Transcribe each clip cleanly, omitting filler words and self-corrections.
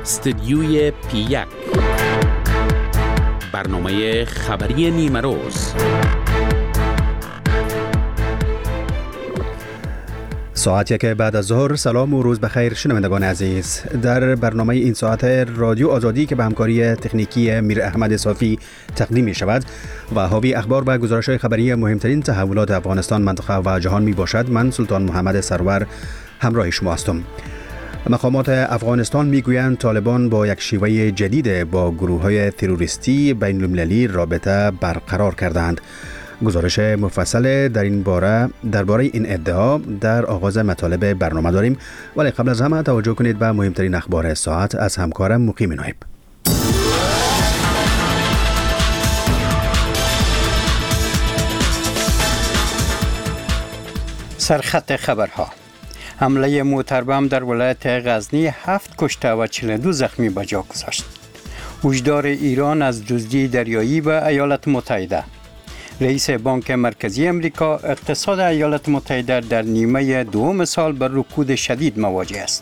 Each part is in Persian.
استدیوی پی1 برنامه خبری نیمه روز. ساعت یک بعد از ظهر. سلام و روز بخیر شنوندگان عزیز. در برنامه این ساعت رادیو آزادی که به همکاری تکنیکی میر احمد صافی تقدیم می شود و حاوی اخبار و گزارش‌های خبری مهمترین تحولات افغانستان، منطقه و جهان می باشد. من سلطان محمد سرور همراه شما هستم. مقامات افغانستان میگویند طالبان با یک شیوه جدید با گروه‌های تروریستی بین المللی رابطه برقرار کردند. گزارش مفصل درباره این ادعا در آغاز مطالب برنامه داریم، ولی قبل از همه توجه کنید به مهمترین اخبار ساعت از همکارم مقیم نایب. سرخط خبرها: حمله موتربم در ولایت غزنی 7 کشته و 42 زخمی به جا گذاشت. هشدار ایران از دزدی دریایی به ایالات متحده. رئیس بانک مرکزی امریکا: اقتصاد ایالات متحده در نیمه دوم سال با رکود شدید مواجه است.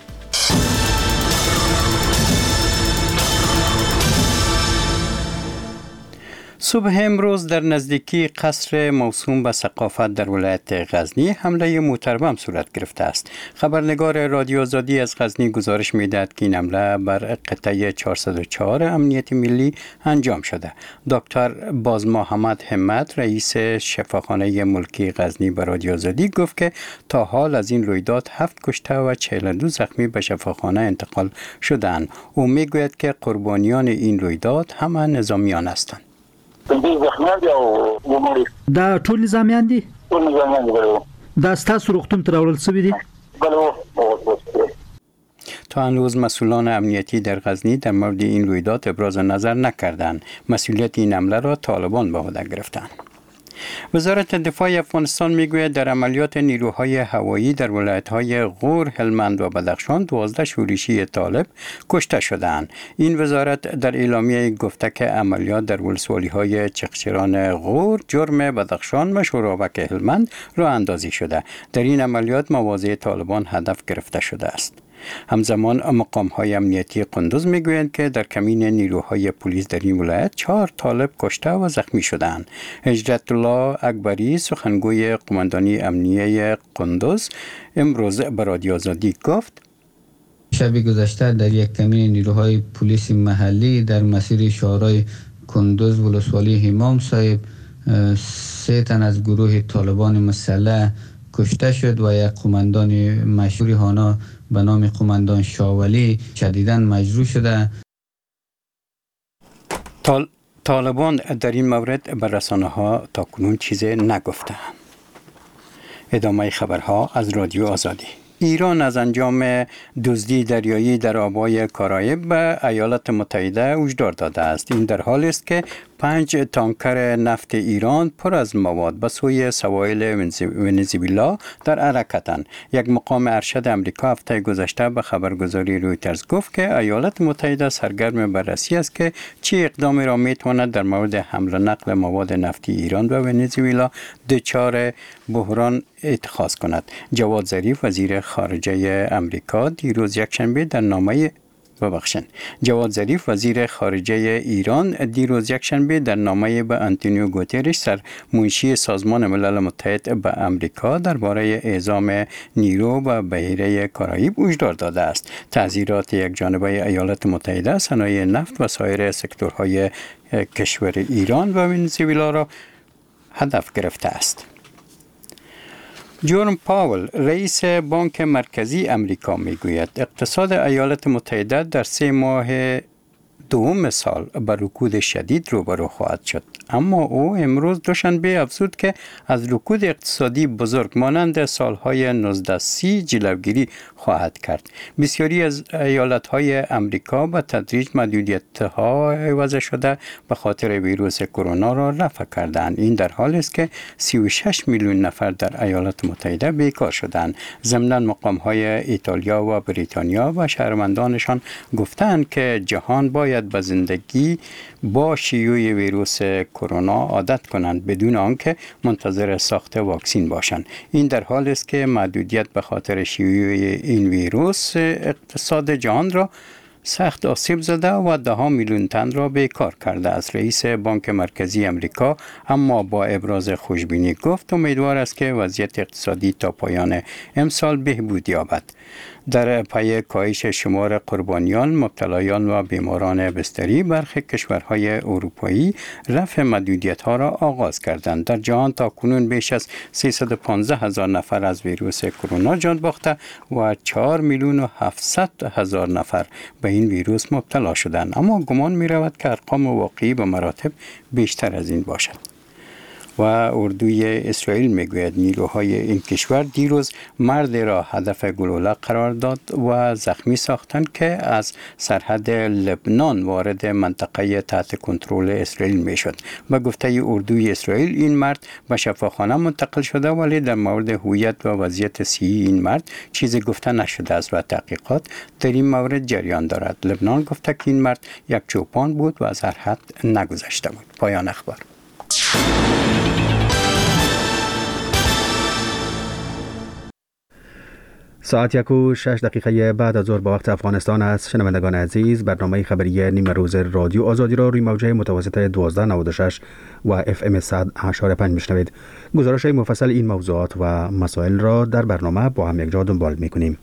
صبح امروز در نزدیکی قصر موسوم به ثقافت در ولایت غزنی حمله موتربم صورت گرفته است. خبرنگار رادیو آزادی از غزنی گزارش می‌دهد که این حمله بر قطعه 404 امنیت ملی انجام شده. دکتر باز محمد همت، رئیس شفاخانه ملکی غزنی، به رادیو آزادی گفت که تا حال از این رویداد 7 کشته و 42 زخمی به شفاخانه انتقال شدند. او میگوید که قربانیان این رویداد همه نظامیان هستند. دا ټول نظامیان دي؟ دا ستاسو روغتون ته راوړل شوي دي؟ تا هنوز مسئولان امنیتی در غزنی در مورد این رویداد ابراز نظر نکردند. مسئولیت این حمله را طالبان به عهده گرفتند. وزارت دفاع افغانستان میگوید در عملیات نیروهای هوایی در ولایت‌های غور، هلمند و بدخشان 12 شورشی طالب کشته شدند. این وزارت در اعلامیه گفته که عملیات در ولسوالی‌های چقچران غور، جرم بدخشان و شوراوک هلمند راه اندازی شده. در این عملیات مواضع طالبان هدف گرفته شده است. همزمان مقام‌های امنیتی قندوز میگویند که در کمین نیروهای پلیس در این ولایت 4 طالب کشته و زخمی شدند. هجرت الله اکبری، سخنگوی قماندانی امنیه قندوز، امروز به رادیو آزادی گفت: شب گذشته در یک کمین نیروهای پلیس محلی در مسیر شهرهای کندوز ولسوالی امام صاحب 3 تن از گروه طالبان مسلح کشته شد و یک قماندان مشهور هانا به نام قماندان شاولی شدیداً مجروح شده. طالبان در این مورد به رسانه‌ها تاکنون چیزی نگفتند. ادامه خبرها از رادیو آزادی. ایران از انجام دزدی دریایی در آبهای کارائیب به ایالات متحده هشدار داده است. این در حالی است که 5 تانکر نفت ایران پر از مواد به سوی سواحل ونزوئلا در حرکتند. یک مقام ارشد امریکا هفته گذشته به خبرگزاری رویترز گفت که ایالات متحده سرگرم بررسی است که چه اقدامی را میتواند در مورد حمل و نقل مواد نفتی ایران به ونزوئلا دچار بحران اتخاذ کند. جواد ظریف، وزیر خارجه امریکا، دیروز یکشنبه در نامه به آنتونیو گوترش، سرمنشی سازمان ملل متحد به امریکا، درباره اعزام نیرو به بحیره کارائیب هشدار داده است. تعزیرات یکجانبه ایالات متحده صنایع نفت و سایر سکتورهای کشور ایران و ونزوئلا را هدف گرفته است. جرم پاول، رئیس بانک مرکزی امریکا، میگوید اقتصاد ایالات متحده در 3 ماه دوم سال به رکود شدید روبرو خواهد شد. اما او امروز دوشنبه افزود که از رکود اقتصادی بزرگ مانند سالهای 1930 جلوگیری خواهد کرد. بسیاری از ایالت‌های امریکا به تدریج محدودیت‌ها عوض شده به خاطر ویروس کرونا را رفع کردند. این در حالی است که 36 میلیون نفر در ایالات متحده بیکار شدند. ضمناً مقام‌های ایتالیا و بریتانیا و شهروندانشان گفتند که جهان باید به زندگی با شیوع ویروس کرونا عادت کنند بدون آنکه منتظر ساخت واکسن باشند. این در حالی است که محدودیت به خاطر شیوع این ویروس اقتصاد جهان را سخت آسیب زده و 10 میلیون تن را بیکار کرده است. رئیس بانک مرکزی امریکا اما با ابراز خوشبینی گفت امیدوار است که وضعیت اقتصادی تا پایان امسال بهبود یابد. در پی کاهش شمار قربانیان، مبتلایان و بیماران بستری، برخی کشورهای اروپایی رفع محدودیت‌ها را آغاز کردند. در جهان تا کنون بیش از 315,000 نفر از ویروس کرونا جان باخته و 4,700,000 نفر به این ویروس مبتلا شدند. اما گمان می‌رود که ارقام واقعی به مراتب بیشتر از این باشد. و اردوی اسرائیل میگوید نیروهای این کشور دیروز مردی را هدف گلوله قرار داد و زخمی ساختند که از سرحد لبنان وارد منطقه تحت کنترل اسرائیل میشد. به گفته اردوی اسرائیل این مرد به شفاخانه منتقل شده ولی در مورد هویت و وضعیت صحی این مرد چیزی گفته نشده است و تحقیقات در این مورد جریان دارد. لبنان گفته که این مرد یک چوپان بود و از هر حد نگذشته بود. پایان اخبار. ساعت 1:06 بعد از ظهر به وقت افغانستان است. شنوندگان عزیز، برنامه خبری نیمه روز رادیو آزادی را روی موجه متوسط 1296 و FM 100.5 میشنوید. گزارش مفصل این موضوعات و مسائل را در برنامه با هم یکجا دنبال میکنیم.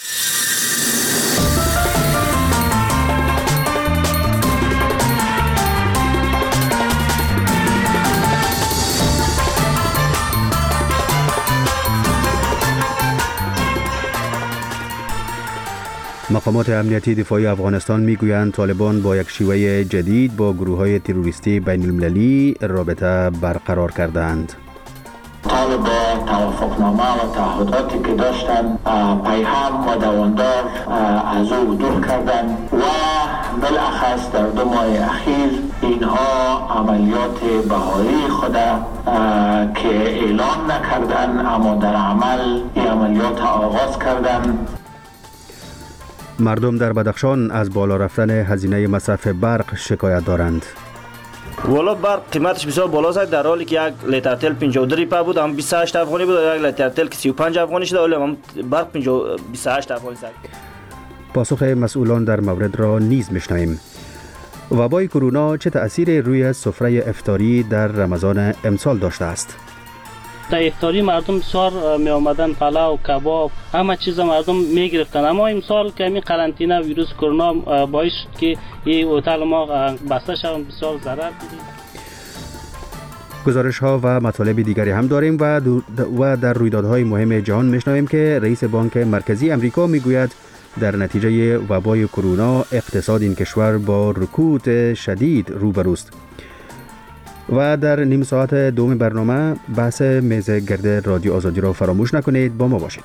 مقامات امنیتی دفاعی افغانستان میگویند طالبان با یک شیوه جدید با گروه‌های تروریستی بین المللی رابطه برقرار کردند. طالبان توافقنامه و تعهداتی که داشتند پیهم و دواندار از او دور کردند و بالاخص در 2 ماه اخیر اینها عملیات بهایی خود که اعلان نکردند اما در عمل این عملیات آغاز کردند. مردم در بدخشان از بالا رفتن هزینه مصرف برق شکایت دارند. والا برق قیمتش بسیار بالا است، در حالی که یک لیتر تل 52 روپیه بود، هم 28 افغانی بود، یک لیتر تل که 35 افغانی شده، ولی هم برق 28 افغانی است. پاسخ مسئولان در مورد را نیز میشنویم. وبای کرونا چه تأثیری روی سفره افطاری در رمضان امسال داشته است؟ در افطاری مردم بسیار می آمدن، پلاو، کباب، همه چیز مردم می گرفتن. اما امسال که این قرنطینه ویروس کرونا باعث شد که این هتل ما بسته شد، بسیار ضرر دیدیم. گزارش ها و مطالب دیگری هم داریم و در رویدادهای مهم جهان میشنویم که رئیس بانک مرکزی امریکا میگوید در نتیجه وبای کرونا اقتصاد این کشور با رکود شدید روبروست. و در نیم ساعت دوم برنامه بحث میز گرد رادیو آزادی را فراموش نکنید، با ما باشید.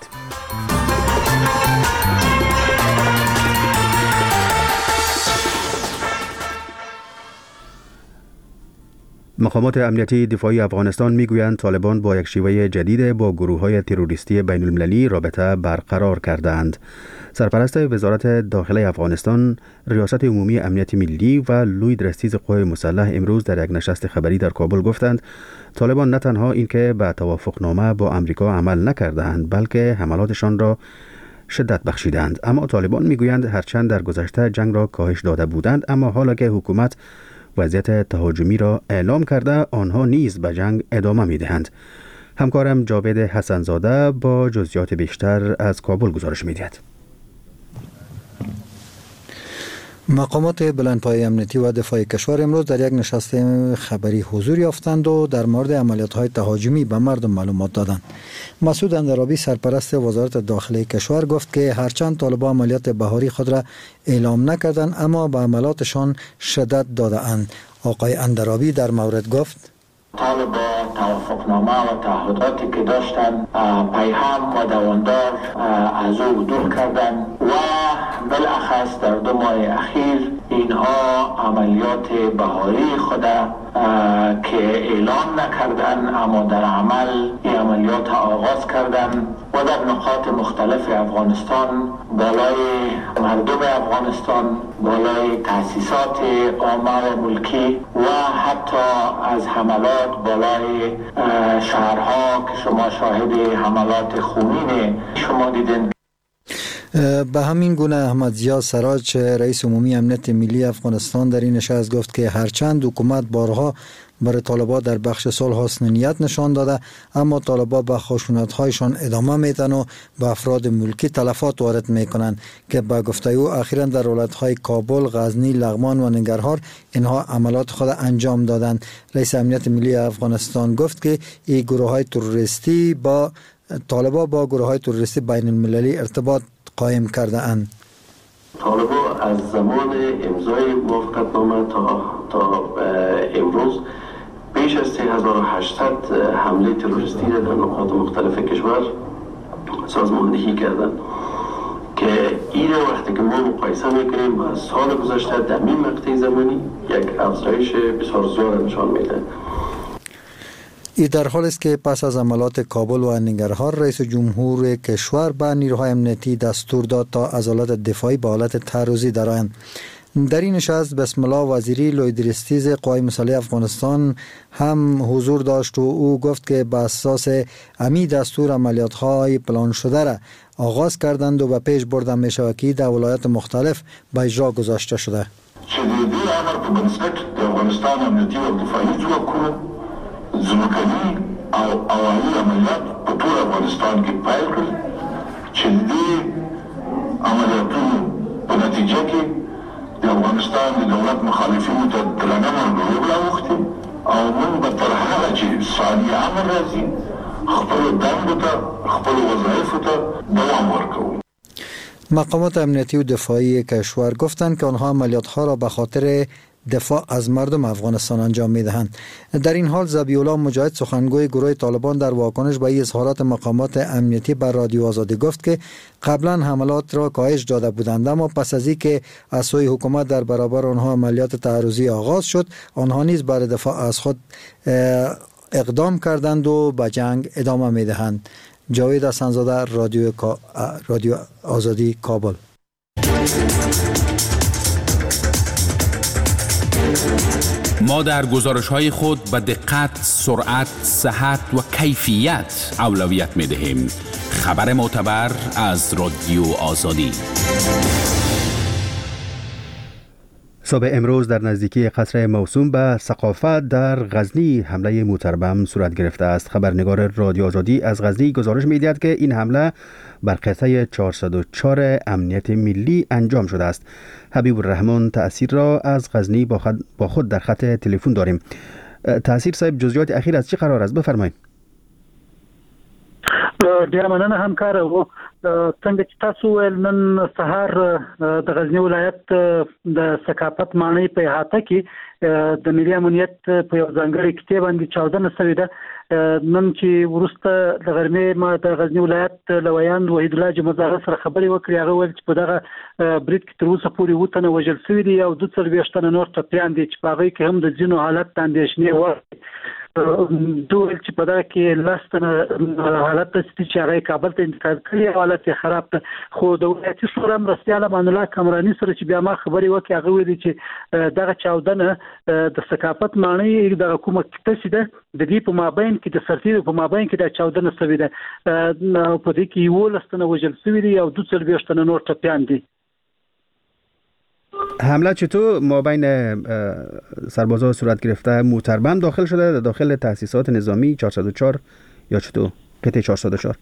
مقامات امنیتی دفاعی افغانستان میگویند طالبان با یک شیوه جدید با گروه‌های تروریستی بین المللی رابطه برقرار کردند. سرپرست وزارت داخله افغانستان، ریاست عمومی امنیت ملی و لوید رستیز قوای مسلح امروز در یک نشست خبری در کابل گفتند طالبان نه تنها اینکه به توافقنامه با امریکا عمل نکردند بلکه حملاتشان را شدت بخشیدند. اما طالبان میگویند هرچند در گذشته جنگ را کاهش داده بودند اما حالا که حکومت وضعیت تهاجمی را اعلام کرده آنها نیز به جنگ ادامه میدهند. همکارم جاوید حسنزاده با جزئیات بیشتر از کابل گزارش میدهد. مقامات بلندپایه امنیتی و دفاعی کشور امروز در یک نشست خبری حضور یافتند و در مورد عملیات‌های تهاجمی به مردم معلومات دادند. مسعود اندرابی سرپرست وزارت داخله کشور گفت که هرچند طالبان عملیات بهاری خود را اعلام نکردند اما به عملاتشان شدت داده‌اند. آقای اندرابی در مورد گفت طالبان توافقنامه و تعهداتی که داشتند پیهم و دواندار از او دور کردند و بالاخص در 2 ماه اخیر اینها عملیات بهاری خود که اعلان نکردند اما در عمل این عملیات آغاز کردند و در نقاط مختلف افغانستان بالای مردم افغانستان، بالای تأسیسات عامه و ملکی و حتی از حملات بالای شهرها که شما شاهد حملات خونین شما دیدین. به همین گونه احمد ضیا سراج رئیس عمومی امنیت ملی افغانستان در این نشست گفت که هرچند حکومت بارها برای طالبان در بخش صلح حسن نیت نشان داده، اما طالبان به خشونت‌هایشان ادامه میدن و به افراد ملکی تلفات وارد میکنند که به گفته او اخیراً در ولایت‌های کابل، غزنی، لغمان و ننگرهار اینها عملات خود انجام دادند. رئیس امنیت ملی افغانستان گفت که این گروه‌های تروریستی با طالبان با گروه‌های تروریستی بین المللی ارتباط قائم کرده اند. طالبان از زمان امضای موافقتنامه تا امروز بیش از 3800 حمله تروریستی در نقاط مختلف کشور سازماندهی کردند که این وقتی که ما مقایسه میکنیم با سال گذشته در این مقطع زمانی یک افزایش بسیار زیاد نشان میده. این در حالی است که پس از عملات کابل و ننگرهار رئیس جمهور کشور به نیروهای امنیتی دستور داد تا عضلات دفاعی به حالت تعرضی درآیند. در این نشست بسم الله وزیری لویدرستیز قوای مسلح افغانستان هم حضور داشت و او گفت که به اساس امی دستور عملیات های پلان شده را آغاز کردند و به پیش برده می شود که در ولایات مختلف به اجرا گذاشته شده. شدیدی امر په بنسټ د افغانستان امنیتي او دفاعي ځواکونو ځمکني او هوایي عملیات په ټول افغانستان کې پیل کړل چې د دې عملیاتونو په نتیجه کې د افغانستان د دولت مخالفینو ته درنه مرګ راوښتي او موږ به تر هغه چې ثاني امر راځي خپلو دندو ته خپلو وظایفو ته دوام ورکوو. مقامات امنیتی و دفاعی کشور گفتند که آنها عملیات‌ها را به خاطر دفاع از مردم افغانستان انجام می‌دهند. در این حال ذبیح الله مجاهد سخنگوی گروه طالبان در واکنش به اظهارات مقامات امنیتی بر رادیو آزادی گفت که قبلا حملات را کاهش داده بودند، اما پس از اینکه از سوی حکومت در برابر آنها عملیات تعرضی آغاز شد، آنها نیز برای دفاع از خود اقدام کردند و به جنگ ادامه می‌دهند. جاوید حسن‌زاده، رادیو آزادی، کابل. ما در گزارش‌های خود به دقت، سرعت، صحت و کیفیت اولویت می‌دهیم. خبر معتبر از رادیو آزادی. صبح امروز در نزدیکی قصر موسوم به ثقافت در غزنی حمله موتربم صورت گرفته است. خبرنگار رادیو آزادی از غزنی گزارش می‌دهد که این حمله بر قطعه 404 امنیت ملی انجام شده است. حبیب الرحمن تأثیر را از غزنی با خود در خط تلفن داریم. تأثیر صاحب، جزئیات اخیر از چه قرار است؟ بفرمایید. ډیر مننه همکار. او څنګه چې تاسو ول نن سهار د غزنی ولایت د ثقافت معنی په احاطه کې د ملي امنیت په یو ځانګړي کتاب باندې چاودنه شوې ده. نن چې ورسته د غرمې ما د غزنی ولایت لویان وحید الله جمعزاده سره خبرې وکړې. هغه ویل چې په دغه برید کې تر اوسه پورې وتنه وژل شوي دي او 22 تنه نور ټپیان دي چې په هغه کې هم د ځینو حالت د اندېښنې وړ دوی چې په دغه کې لاستنه حالت چې هغه کابل ته انتقال کړي حالت یې خراب ده. خو د ولایتي شورا مرستیال امان الله کمرانی سره چې بیا ما خبرې وکړې، هغه ویلي چې دغه چاودنه د ثقافت معنی د حکومت کتسي ده د دې په مابین کې د سرتیرو په مابین کې د چاودنه شوې ده. په دې کې یو لستنه وژل شوي دي او 22 تنه نور ټپیان دي. حمله چطور مابین سربازا صورت گرفته؟ موتربم داخل شده داخل تأسیسات نظامی 404 یا چطور؟ قطعه 404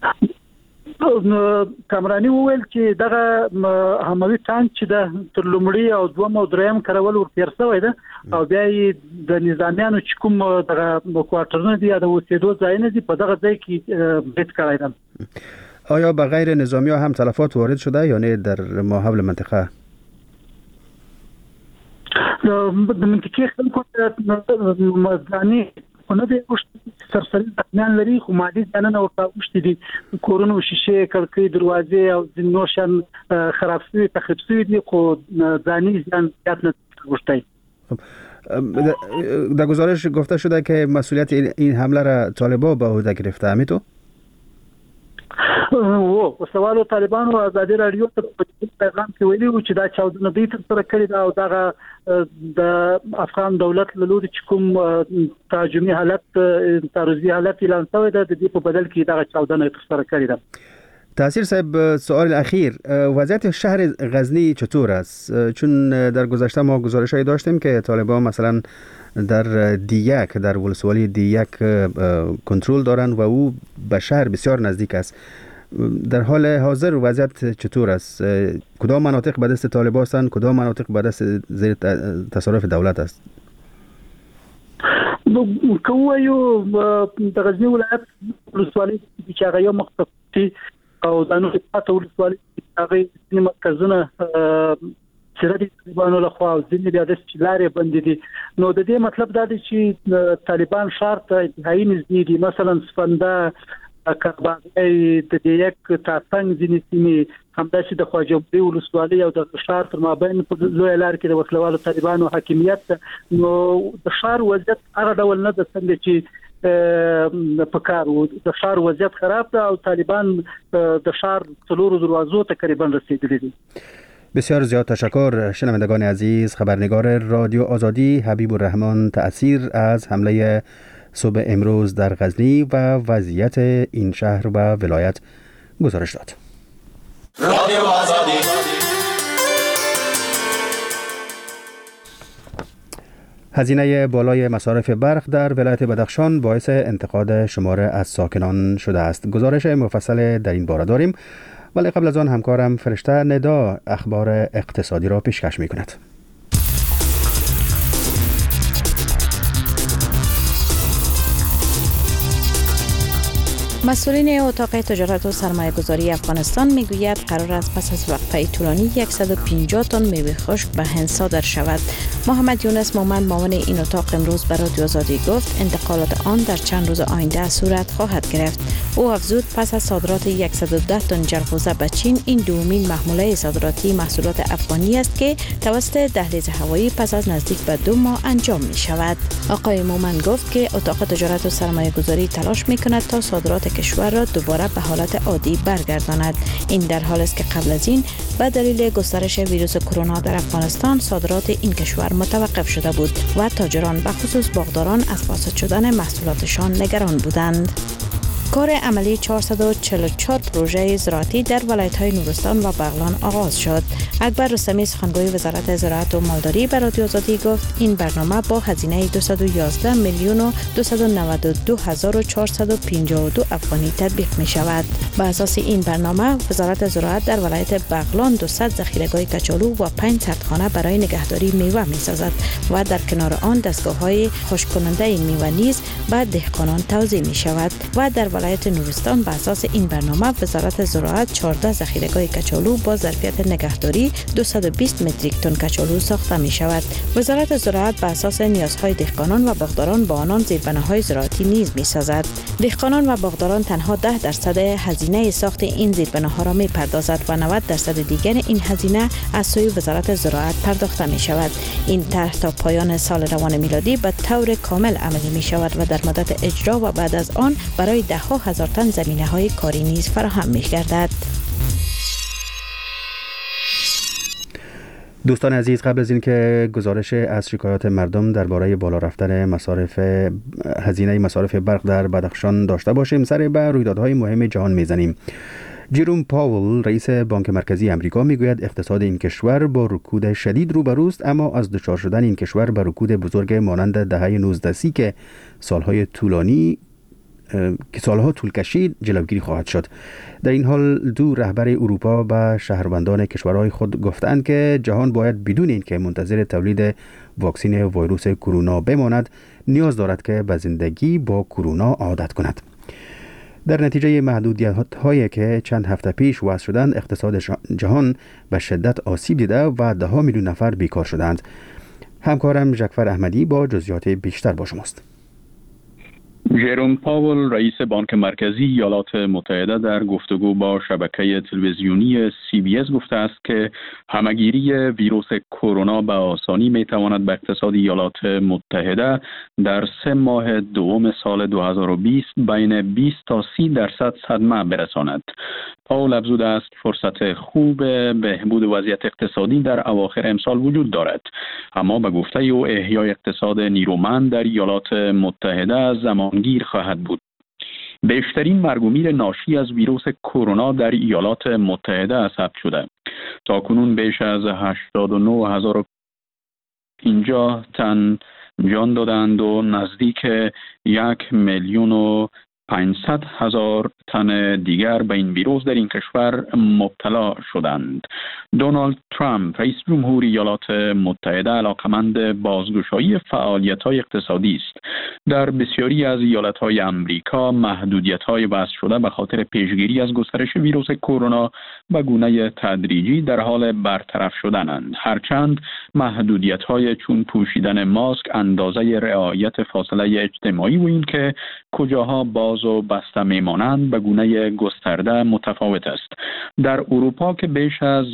کامرانی وویل چې دغه هموي ټانک چې د تر لومړی او دوم او دریم کارول ورتیر شوی ده او بیا د نظامیانو چې کوم دغه کوارټرونه دي د اوسېدو ځایونه دي په دغه ځای کې بیت کړی ده. آیا به غیر نظامی ها هم تلفات وارد شده یا نه در ماحول منطقه؟ د منطقې خلکو مزانی نه دی سرسري ځان لري، خو مادي ځانونه ورته وشتي دي. کورونو شیشه، کړکۍ، دروازې او ځینو شان خراب شوي تخریب شوي دي، خو ځاني ځان زیات نه وشتي. در گزارش گفته شده که مسئولیت این حمله را طالبان به عهده گرفته. همینطور؟ او سوالو طالبانو ازادي رادیو ته پیغام کې ویلي و چې دا چاودنه دوی تر سره کړې ده او دغه د افغان دولت له لوري چې کوم تهاجمي حالت تعرضي حالت اعلان شوی ده، د دې په بدل کې دغه چاودنه تر سره کړې ده. تاثیر صاحب، سوال اخیر، وضعیت شهر غزنی چطور است؟ چون در گذشته ما گزارش‌هایی داشتیم که طالبان مثلا در دیک، در ولسوالی دیک کنترل دارن و او به شهر بسیار نزدیک است. در حال حاضر وضعیت چطور است؟ کدام مناطق به دست طالبان هستند، کدام مناطق به دست زیر تصرف دولت است؟ کوایو د غزنی ولایت ولسوالی چې هغه یو مختصي او د نورو پاتو ولسوالی هغه د مرکزونه چې د طالبانو لخوا او ځینې بیا د لارې بندې دي. نو د دې مطلب دا دی چې طالبان شهر ته انتهایی نږدې دي. مثلا سفنده، کارباغی، د دیک، تاسنګ ځینې سیمې، همداسې د خواجه‌بری ولسوالۍ او د شهر تر مابین په لویه لار کې د وسلوالو طالبانو حاکمیت. نو د شهر وضعیت هغه ډول نه ده څنګه چې په کار وو. د شهر وضعیت خراب ده او طالبان د شهر څلورو دروازو تقریبا رسیدلي دي. بسیار زیاد تشکر. شنوندگان عزیز، خبرنگار رادیو آزادی حبیب الرحمن تأثیر از حمله صبح امروز در غزنی و وضعیت این شهر و ولایت گزارش داد. رادیو آزادی. هزینه بالای مصارف برق در ولایت بدخشان باعث انتقاد شمار از ساکنان شده است. گزارش مفصل در این باره داریم، ولی قبل از آن همکارم فرشته ندا اخبار اقتصادی را پیشکش می کند. مسئولین اتاق تجارت و سرمایه گذاری افغانستان میگوید قرار است پس از وقفه طولانی 150 تن میوه خشک به هند صادر شود. محمد یونس مومند معاون این اتاق امروز به رادیو آزادی گفت انتقالات آن در چند روز آینده صورت خواهد گرفت. او افزود پس از صادرات 110 تن جلغوزه به چین، این دومین محموله صادراتی محصولات افغانی است که توسط دهلیز هوایی پس از نزدیک به 2 ماه انجام می شود. آقای مومند گفت که اتاق تجارت و سرمایه گذاری تلاش می کند تا صادرات کشور را دوباره به حالت عادی برگرداند. این در حالی است که قبل از این به دلیل گسترش ویروس کرونا در افغانستان صادرات این کشور متوقف شده بود و تاجران به خصوص باغداران از فاسد شدن محصولاتشان نگران بودند. کار عملی 444 پروژه زراعتی در ولایت‌های نورستان و بغلان آغاز شد. اکبر رستمی سخنگوی وزارت زراعت و مالداری به رادیو آزادی گفت این برنامه با هزینه 211 میلیون و 292 هزار و 452 افغانی تطبیق می شود. بر اساس این برنامه وزارت زراعت در ولایت بغلان 200 ذخیره‌گاه کچالو و 5 سردخانه برای نگهداری میوه می سازد و در کنار آن دستگاه‌های خشک کننده میوه نیز به دهقانان توزیع می شود. و در ولایت نورستان به اساس این برنامه وزارت زراعت 14 ذخیره‌گاه کچالو با ظرفیت نگهداری 220 متریک تن کچالو ساخته می شود. وزارت زراعت به اساس نیازهای دهقانان و باغداران با آنان زیربناهای زراعتی نیز می سازد. دهقانان و باغداران تنها 10% هزینه ساخت این زیربناها را می پردازد و 90% دیگر این هزینه از سوی وزارت زراعت پرداخته می شود. این طرح تا پایان سال روان میلادی به طور کامل عملی می شود و در مدت اجرا و بعد از آن برای ده‌ها هزار تن زمینه‌های کاری نیز فراهم می‌گردد. دوستان عزیز، قبل از اینکه گزارش از شکایات مردم درباره بالا رفتن هزینه مصارف برق در بدخشان داشته باشیم، سر به رویدادهای مهم جهان میزنیم. جروم پاول رئیس بانک مرکزی امریکا میگوید اقتصاد این کشور با رکود شدید روبروست، اما از دچار شدن این کشور به رکود بزرگ مانند دهه 1930 که سالها طول کشید جلوگیری خواهد شد. در این حال دو رهبر اروپا به شهروندان کشورهای خود گفتند که جهان باید بدون اینکه منتظر تولید واکسن ویروس کرونا بماند نیاز دارد که به زندگی با کرونا عادت کند. در نتیجه محدودیت‌هایی که چند هفته پیش وضع شدند، اقتصاد جهان به شدت آسیب دیده و 10 میلیون نفر بیکار شدند. همکارم جعفر احمدی با جزئیات بیشتر با شماست. جروم پاول رئیس بانک مرکزی ایالات متحده در گفتگو با شبکه تلویزیونی CBS گفته است که همه‌گیری ویروس کرونا به آسانی میتواند به اقتصاد ایالات متحده در 3 ماه دوم سال 2020 بین 20 تا 30% صدمه برساند. پاول افزوده است فرصت خوب بهبود وضعیت اقتصادی در اواخر امسال وجود دارد، اما به گفته او احیای اقتصاد نیرومند در ایالات متحده زمانگیر خواهد بود. بیشترین مرگ و میر ناشی از ویروس کرونا در ایالات متحده ثبت شده. تاکنون بیش از 89,050 تن جان دادند و نزدیک 1,500,000 تن دیگر به این ویروس در این کشور مبتلا شدند. دونالد ترامپ رئیس جمهور ایالات متحده علاقمند بازگشایی فعالیت‌های اقتصادی است. در بسیاری از ایالت‌های امریکا محدودیت‌های وضع شده به خاطر پیشگیری از گسترش ویروس کرونا به گونه تدریجی در حال برطرف شدنند. هرچند محدودیت‌های چون پوشیدن ماسک، اندازه رعایت فاصله اجتماعی و این که کجاها باز و بسته میمانند به گونه گسترده متفاوت است. در اروپا که بیش از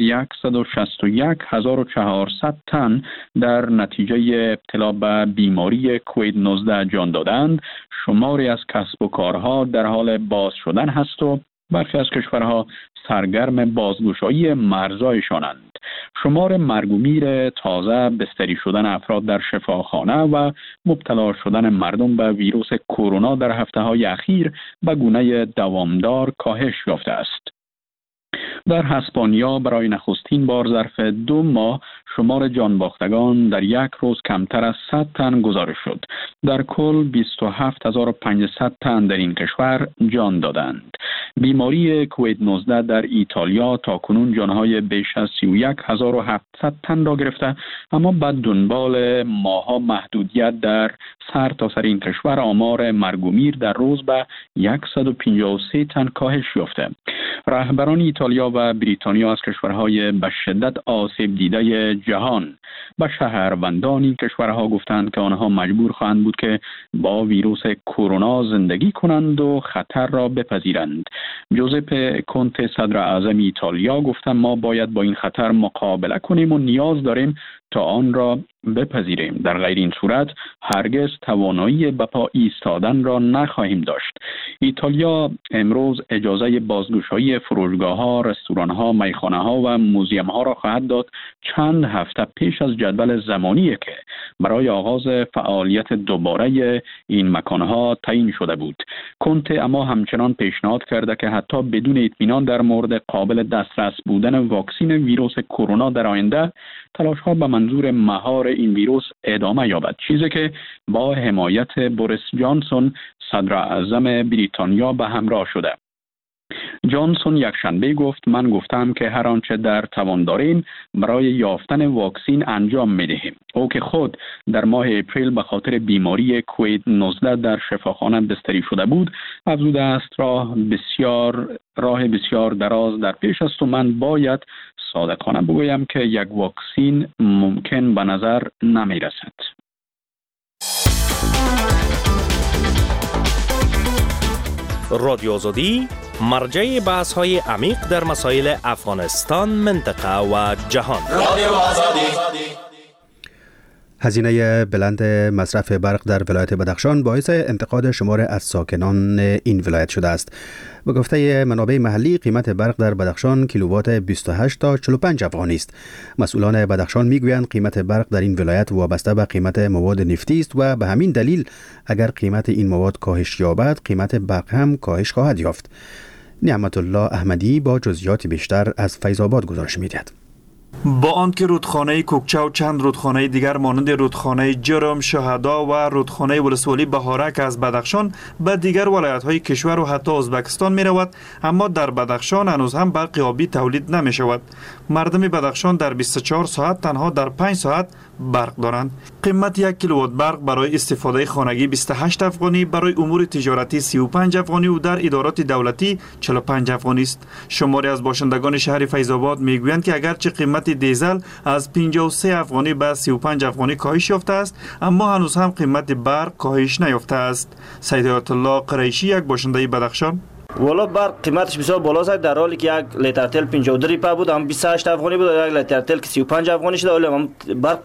161,400 تن در نتیجه ابتلا به بیماری کووید 19 جان دادند، شماری از کسب و کارها در حال باز شدن هست و برخی از کشورها سرگرم بازگشایی مرزهایشانند. شمار مرگ و میر تازه، بستری شدن افراد در شفاخانه و مبتلا شدن مردم به ویروس کرونا در هفته‌های اخیر به گونه دوامدار کاهش یافته است. در اسپانیا برای نخستین بار ظرف 2 ماه شمار جانباختگان در یک روز کمتر از 100 تن گزارش شد. در کل 27,500 تن در این کشور جان دادند. بیماری کووید 19 در ایتالیا تاکنون جانهای بیش از 31,700 تن را گرفته، اما بعد دنبال ماها محدودیت در سرتاسر این کشور آمار مرگ و میر در روز به 153 تن کاهش یافته. رهبران ایتالیا و بریتانیا از کشورهای به شدت آسیب دیده جهان به شهروندان این کشورها گفتند که آنها مجبور خواهند بود که با ویروس کرونا زندگی کنند و خطر را بپذیرند. جوزپه کونته صدر اعظم ایتالیا گفت ما باید با این خطر مقابله کنیم و نیاز داریم تا آن را بپذیریم. در غیر این صورت هرگز توانایی به پا ایستادن را نخواهیم داشت. ایتالیا امروز اجازه بازگشایی فروشگاه‌ها، رستوران‌ها، میخانه‌ها و موزیم‌ها را خواهد داد چند هفته پیش از جدول زمانی که برای آغاز فعالیت دوباره این مکان‌ها تعیین شده بود. کنته اما همچنان پیشنهاد کرده که حتی بدون اطمینان در مورد قابل دسترس بودن واکسن ویروس کرونا در آینده، تلاش‌ها به منظور مهار این ویروس ادامه یابد، چیزی که با حمایت بوریس جانسون صدر اعظم بریتانیا به همراه شده. جانسون یکشنبه گفت من گفتم که هر آنچه در توان داریم برای یافتن واکسن انجام می‌دهیم. او که خود در ماه اپریل به خاطر بیماری کووید 19 در شفاخانه بستری شده بود، افزوده است راه بسیار دراز در پیش است و من باید صادقانه بگویم که یک واکسن ممکن به نظر نمی رسد. رادیو آزادی مرجع بحث های عمیق در مسائل افغانستان، منطقه و جهان. رادیو آزادی. هزینه بلند مصرف برق در ولایت بدخشان باعث انتقاد شمار از ساکنان این ولایت شده است. به گفته منابع محلی قیمت برق در بدخشان کیلووات 28 تا 45 افغانی است. مسئولان بدخشان میگویند قیمت برق در این ولایت وابسته به قیمت مواد نفتی است و به همین دلیل اگر قیمت این مواد کاهش یابد قیمت برق هم کاهش خواهد یافت. نعمت الله احمدی با جزئیات بیشتر از فیض آباد گزارش می‌دهد. با آنکه رودخانه کوکچه و چند رودخانه دیگر مانند رودخانه جرم، شهدا و رودخانه ولسوالی بهارک از بدخشان به دیگر ولایت‌های کشور و حتی ازبکستان می‌رود، اما در بدخشان هنوز هم برق آبی تولید نمی‌شود. مردم بدخشان در 24 ساعت تنها در 5 ساعت برق دارند. قیمت 1 کیلووات برق برای استفاده خانگی 28 افغانی، برای امور تجارتی 35 افغانی و در ادارات دولتی 45 افغانی است. شماری از باشندگان شهر فیض آباد میگویند که اگرچه قیمت دیزل از 53 افغانی به 35 افغانی کاهش یافته است، اما هنوز هم قیمت برق کاهش نیافته است. سید آیت الله قریشی یک باشنده بدخشان: والا برق قیمتش بسیار بالاست. در حالی که یک لیتر تل 52 روپیه بود، هم 28 افغانی بود. یک لیتر تل که 35 افغانی شده، ولی هم برق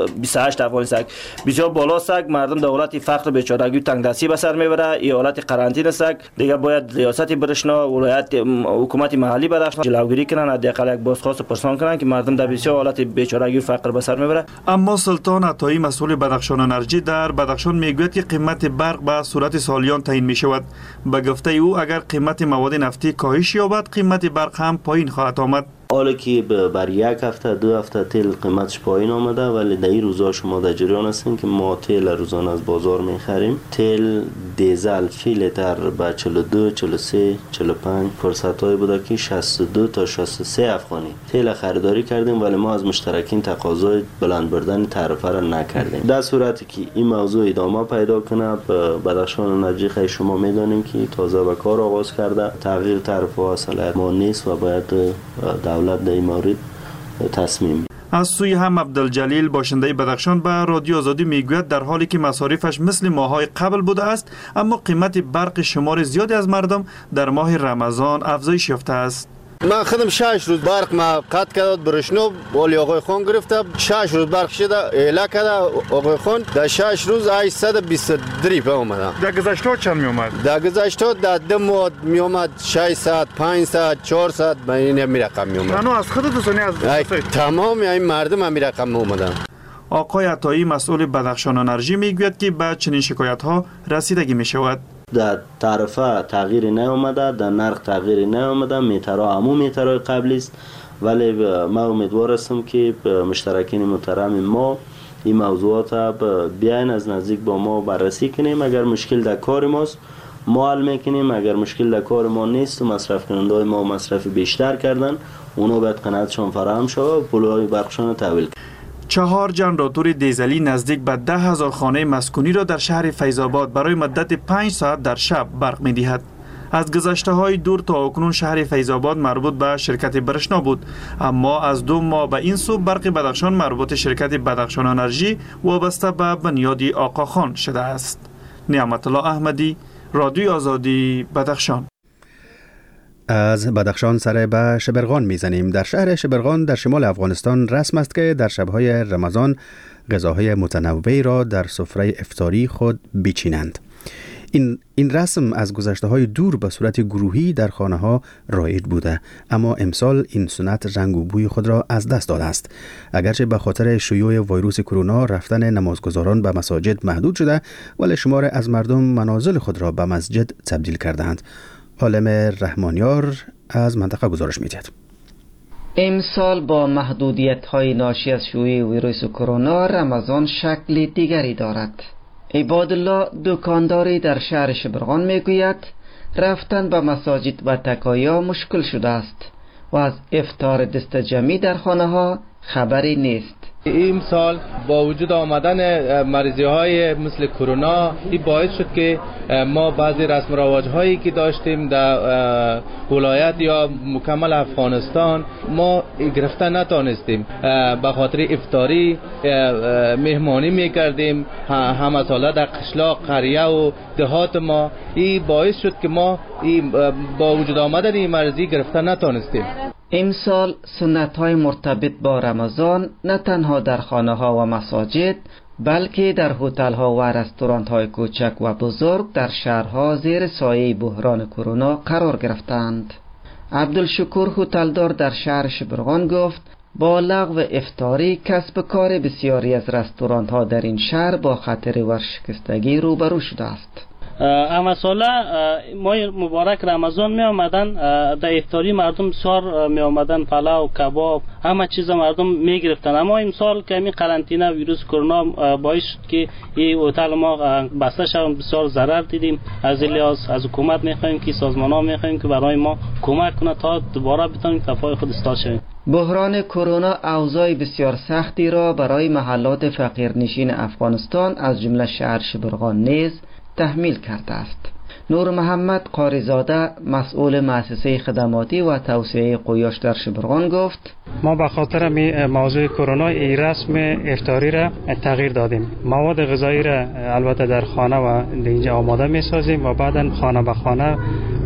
28 افغانی است. بسیار بالاست. مردم در حالت فقر بیچارگی و تنگدستی به سر میبره. این حالت قرنطینه است. دیگه باید ریاست برشنا، ولایت، حکومت محلی بدخشان جلوگیری کنن، حداقل یک بازخواست پرسان کنن که مردم در بسیار حالت بیچارگی و فقر به سر میبره. اما سلطان عطایی مسئول بدخشان انرژی در بدخشان میگوید که قیمت برق به صورت سالیان تعیین می شود. به گفته او اگر قیمت مواد نفتی کاهش یابد، قیمت برق هم پایین خواهد آمد. حالا که بر یک هفته 2 هفته تیل قیمتش پایین آمده، ولی در این روزا شما در جریان هستین که ما تیل روزانه از بازار میخریم. تیل دیزل فی لیتر به 42 43 45 فرصت های بوده که 62 تا 63 افغانی تیل خریداری کردیم، ولی ما از مشترکین تقاضای بلند بردن تعرفه را نکردیم. در صورتی که این موضوع ادامه پیدا کنه، بدخشان انرژی خیلی شما میدانیم که تازه به کار آغاز کرده. تغییر تعرفه ها صلاحیت ما نیست و باید دولت در این مورد تصمیم. از سوی هم عبدالجلیل باشنده بدخشان به رادیو آزادی میگوید در حالی که مصارفش مثل ماه‌های قبل بوده است، اما قیمت برق شمار زیادی از مردم در ماه رمضان افزایش یافته است. من خودم 6 روز برق ما قطع کرد برشنو، ولی آقای خان گرفته 6 روز برق شده اعلا کرده آقای خان. در 6 روز 822 روپیه اومد. در گذشته چند می اومد؟ در گذشته در 2 ماه می اومد 600 500 400 به این رقم می اومد. منو از خودتون از تمام این مردم هم رقم می اومدن. آقای عطایی مسئول بدخشان انرژی میگوید که به چنین شکایت ها رسیدگی می شود. در تعرفه تغییری نیامده، در نرخ تغییری نیامده، میترها همون میترهای قبلی است، ولی ما امیدوار هستم که مشترکین محترم ما این موضوعات بیاین از نزدیک با ما بررسی کنیم. اگر مشکل در کار ماست ما حل میکنیم، اگر مشکل در کار ما نیست و مصرف کننده های ما مصرف بیشتر کردن، اونا باید قناعتشان فراهم شود و پولهای برقشان تحویل کنند. 4 جنراتور دیزلی نزدیک به 10,000 خانه مسکونی را در شهر فیض‌آباد برای مدت 5 ساعت در شب برق می دهد. از گذشته های دور تا اکنون شهر فیض‌آباد مربوط به شرکت برشنا بود، اما از 2 ماه به این سو برق بدخشان مربوط شرکت بدخشان انرژی وابسته به بنیادی آقاخان شده است. نعمت الله احمدی، رادیو آزادی، بدخشان. از بدخشان سر به شبرغان میزنیم. در شهر شبرغان در شمال افغانستان رسم است که در شبهای رمضان غذاهای متنوعی را در سفره افطاری خود بچینند. این رسم از گذشته های دور به صورت گروهی در خانه ها رایج بوده، اما امسال این سنت رنگ و بوی خود را از دست داده است. اگرچه به خاطر شیوع ویروس کرونا رفتن نمازگزاران به مساجد محدود شده، ولی شمار از مردم منازل خود را به مسجد تبدیل کردند. عالم رحمانیار از منطقه گزارش می‌دهد. امسال با محدودیت‌های ناشی از شیوع ویروس کرونا رمضان شکل دیگری دارد. عبادالله دکانداری در شهر شبرغان میگوید رفتن به مساجد و تکایا مشکل شده است و از افطار دست جمعی در خانه ها خبری نیست. این سال با وجود آمدن مریضی های مثل کرونا این باعث شد که ما بعضی رسم و رواج هایی که داشتیم در ولایت یا مکمل افغانستان ما گرفتن نتانستیم. به خاطر افطاری مهمانی میکردیم همه ساله در قشلاق، قریه و دهات ما. این باعث شد که ما با وجود آمدن این مریضی گرفتن نتانستیم. امسال سنت های مرتبط با رمضان نه تنها در خانه ها و مساجد بلکه در هتل ها و رستوران های کوچک و بزرگ در شهرها زیر سایه بحران کرونا قرار گرفتند. عبدالشکور هتلدار در شهر شبرغان گفت با لغو افطاری کسب کار بسیاری از رستوران ها در این شهر با خطر ورشکستگی روبرو شده است. اما ساله ماه مبارک رمضان می آمدن در افطاری مردم بسیار می آمدن، پلاو، کباب، همه چیز مردم می گرفتن. اما امسال که می قرنطینه ویروس کرونا باعث شد که این هتل ما بسته شد، بسیار ضرر دیدیم. از لحاظ از حکومت می خواهیم که سازمان ها می خواهیم که برای ما کمک کنه تا دوباره بتونیم کفای خود استاد شویم. بحران کرونا اوضاع بسیار سختی را برای محلات فقیرنشین افغانستان از جمله شهر شبرغان نیز تحمیل کرده است. نور محمد قاریزاده مسئول مؤسسه خدماتی و توسعه قویاش در شبرغان گفت ما به خاطر موضوع کرونا این رسم افطاری را تغییر دادیم. مواد غذایی را البته در خانه و اینجا آماده می سازیم و بعدا خانه به خانه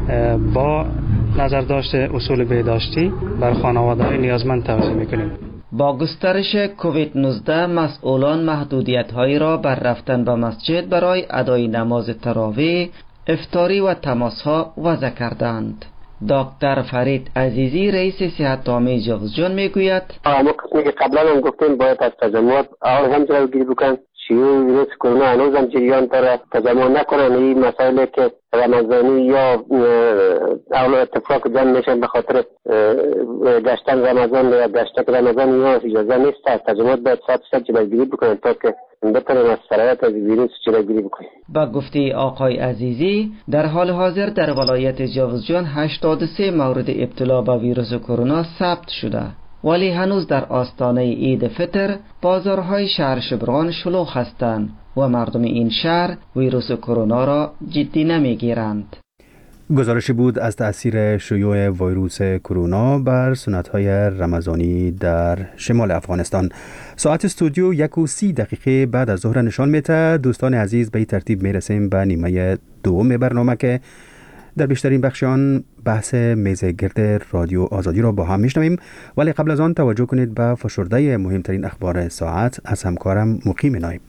با نظر داشت اصول بهداشتی بر خانواده‌های نیازمند توزیع میکنیم. با گسترش کووید 19 مسئولان محدودیت‌هایی را بر رفتن به مسجد برای ادای نماز تراویح، افطاری و تماس‌ها وضع کردند. دکتر فرید عزیزی رئیس صحت عامه جوزجان میگوید ما قسمی که قبلا هم گفتیم باید از تجمعات آن هم جلوگیری بکنن. شیوع ویروس کرونا هنوز هم جریان داره، تجمع نکنن. این مسائلی که رمضانی یا اتفاق جمع میشن به خاطر گشتن رمضان یا گشتن رمضان یا اجازه نیست. از تجمعات باید 100% جلوگیری بکنن تا که بتونن از سرایت از ویروس جلوگیری بکنن. با گفته آقای عزیزی در حال حاضر در ولایت جوزجان 83 مورد ابتلا به ویروس کرونا ثبت شده، ولی هنوز در آستانه عید فطر بازارهای شهر شبرغان شلوغ هستند و مردم این شهر ویروس کرونا را جدی نمیگیرند. گزارشی بود از تأثیر شیوع ویروس کرونا بر سنت‌های رمضانی در شمال افغانستان. ساعت استودیو 1:30 بعد از ظهر نشان میده. دوستان عزیز، به این ترتیب میرسیم به نیمه دوم برنامه که در بیشترین بخش آن بحث میز گرد رادیو آزادی را با هم میشنویم، ولی قبل از آن توجه کنید به فشرده مهمترین اخبار ساعت از همکارم مقیم نایب.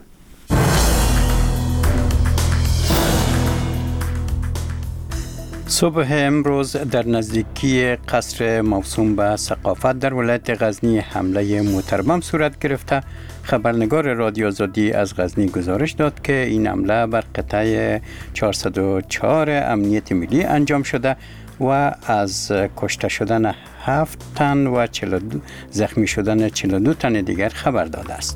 صبح امروز در نزدیکی قصر موسوم به ثقافت در ولایت غزنی حمله موتربم صورت گرفته. خبرنگار رادیو آزادی از غزنی گزارش داد که این حمله بر قطعه 404 امنیت ملی انجام شده و از کشته شدن 7 تن و زخمی شدن 42 تن دیگر خبر داده است.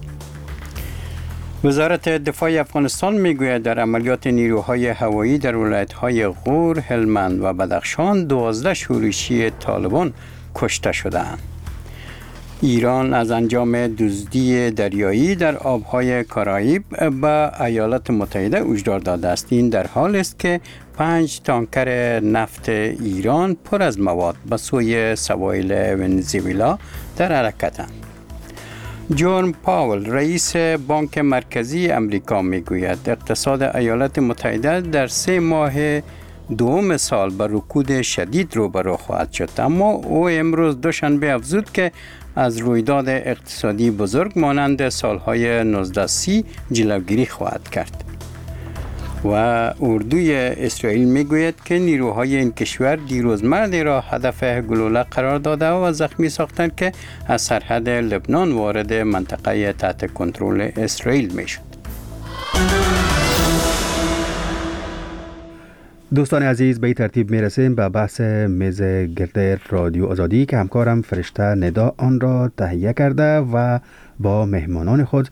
وزارت دفاع افغانستان میگوید در عملیات نیروهای هوایی در ولایت‌های غور، هلمند و بدخشان 12 شورشی طالبان کشته شدند. ایران از انجام دزدی دریایی در آبهای کارائیب به ایالات متحده هشدار داده است. این در حالی است که 5 تانکر نفت ایران پر از مواد به سوی سواحل ونزوئلا در حرکتند. جرم پاول رئیس بانک مرکزی امریکا میگوید اقتصاد ایالات متحده در 3 ماه دوم سال به رکود شدید روبرو خواهد شد، اما او امروز دوشنبه افزود که از رویداد اقتصادی بزرگ مانند سالهای 1930 جلوگیری خواهد کرد. و اردوی اسرائیل میگوید که نیروهای این کشور دیروز مردی را هدف گلوله قرار داده و زخمی ساختند که از سرحد لبنان وارد منطقه تحت کنترل اسرائیل میشد. دوستان عزیز، به این ترتیب میرسیم به بحث میز گرد رادیو آزادی که همکارم فرشته ندا آن را تهیه کرده و با مهمانان خود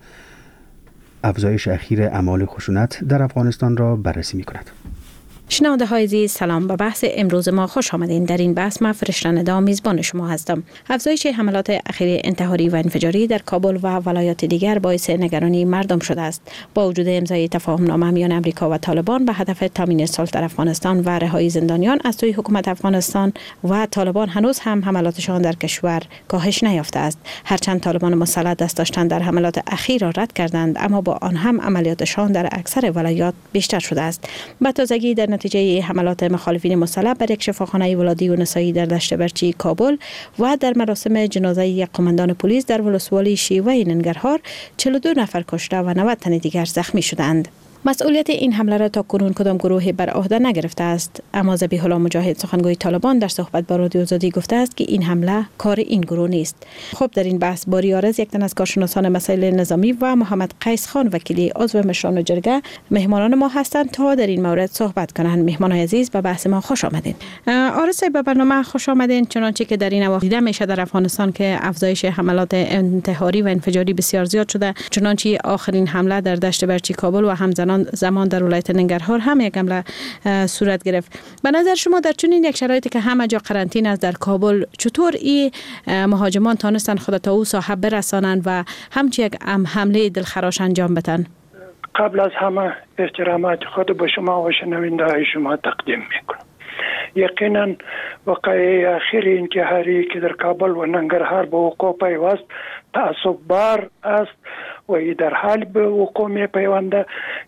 افزایش اخیر اعمال خشونت در افغانستان را بررسی می کند. شنونده های عزیز، سلام. به بحث امروز ما خوش آمدین. در این بحث من فرشته ندا میزبان شما هستم. افزایش حملات اخیر انتحاری و انفجاری در کابل و ولایات دیگر باعث نگرانی مردم شده است. با وجود امضای تفاهم نامه میان امریکا و طالبان به هدف تامین صلح در افغانستان و رهایی زندانیان از سوی حکومت افغانستان و طالبان، هنوز هم حملاتشان در کشور کاهش نیافته است. هرچند طالبان مسلح دست داشتن در حملات اخیر را رد کردند، اما با آن هم عملیاتشان در اکثر ولایات بیشتر شده است. به تازگی در نتیجه حملات مخالفین مسلح بر یک شفاخانه ولادی و نسایی در دشت برچی کابل و در مراسم جنازه یک قماندان پلیس در ولسوالی شیوه ننگرهار 42 نفر کشته و 90 تن دیگر زخمی شدند. مسئولیت این حمله را تا کنون کدام گروهی بر عهده نگرفته است، اما ذبیح الله مجاهد سخنگوی طالبان در صحبت با رادیو آزادی گفته است که این حمله کار این گروه نیست. خب در این بحث باری عارض، یک تن از کارشناسان مسائل نظامی و محمد قیس خان وکیلی عضو مشران جرگه مهمانان ما هستند تا در این مورد صحبت کنند. مهمانان عزیز، به بحث ما خوش آمدین. عارض صاحب، به برنامه خوش آمدین. چنانچه که در این اواخر دیده میشه در افغانستان که افزایش حملات انتحاری و انفجاری بسیار زیاد شده، چنانچه آخرین حمله در دشت برچی کابل و همزمان در ولایت ننگرهار هم یک حمله صورت گرفت. به نظر شما در چنین یک شرایطی که همه جا قرنطینه است در کابل، چطور این مهاجمان تانستن خود تا او ساحه برسانند و همچین یک حمله دلخراش انجام بدن؟ قبل از همه احترامات خود به شما و شنونده های شما تقدیم میکنم. یقینا وقایع اخیر انتحاری که در کابل و ننگرهار به وقوع پیوست تعصب بار است و در حال به وقوع می پیونده.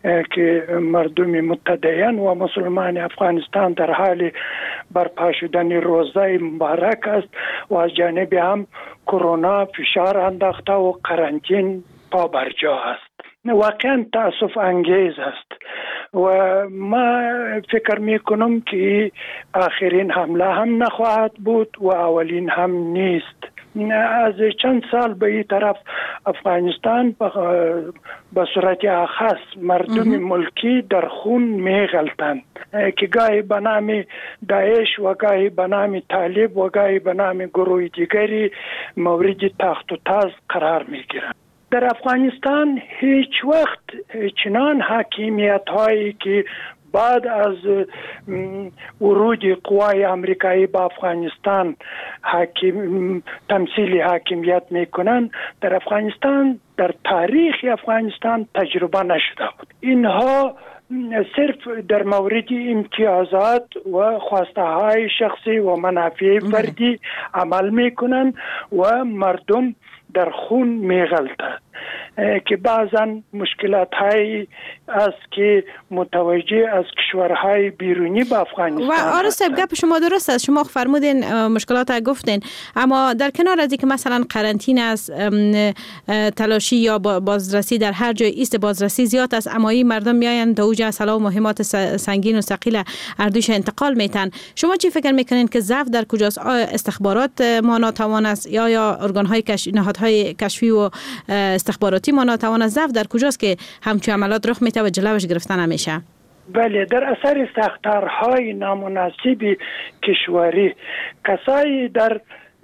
که مردم متدین و مسلمان افغانستان در حال برپا شدن روزه مبارک است و از جانب هم کرونا فشار انداخته و قرنطین پابرجا است. واقعا تأسف انگیز است و ما فکر می کنم که آخرین حمله هم نخواهد بود و اولین هم نیست. از چند سال به این طرف افغانستان به صورت اخص مردم ملکی در خون می غلطند که گاهی به نام داعش و گاهی به نام طالب و گاهی به نام گروه دیگری مورد تخت و تاز قرار می گیرند. در افغانستان هیچ وقت چنان حاکمیت هایی که بعد از ورود قوای امریکایی به افغانستان تمثیل حاکمیت میکنن در افغانستان در تاریخ افغانستان تجربه نشده بود. اینها صرف در مورد امتیازات و خواسته های شخصی و منافع فردی عمل میکنن و مردم در خون میغلطند که بعضا مشکلات هایی است که متوجه از کشورهای بیرونی به افغانستان. و آرز صاحب گپ شما درست است، شما فرمودین مشکلات ها گفتین، اما در کنار از اینکه مثلا قرنطینه است، تلاشی یا بازرسی در هر جای ایست بازرسی زیاد است، اما این مردم میاین دوج اسلحه و مهمات سنگین و ثقیل اردوش انتقال میتن. شما چی فکر میکنین که ضعف در کجاست؟ استخبارات ما ناتوان است یا ارگان های نهادهای کشفی و استخباراتی ما ناتوان است؟ ضعف در کجاست که همچون عملات رخ میته و جلوش گرفتن نمیشه؟ بله، در اثر ساختارهای نامناسب کشوری کسایی در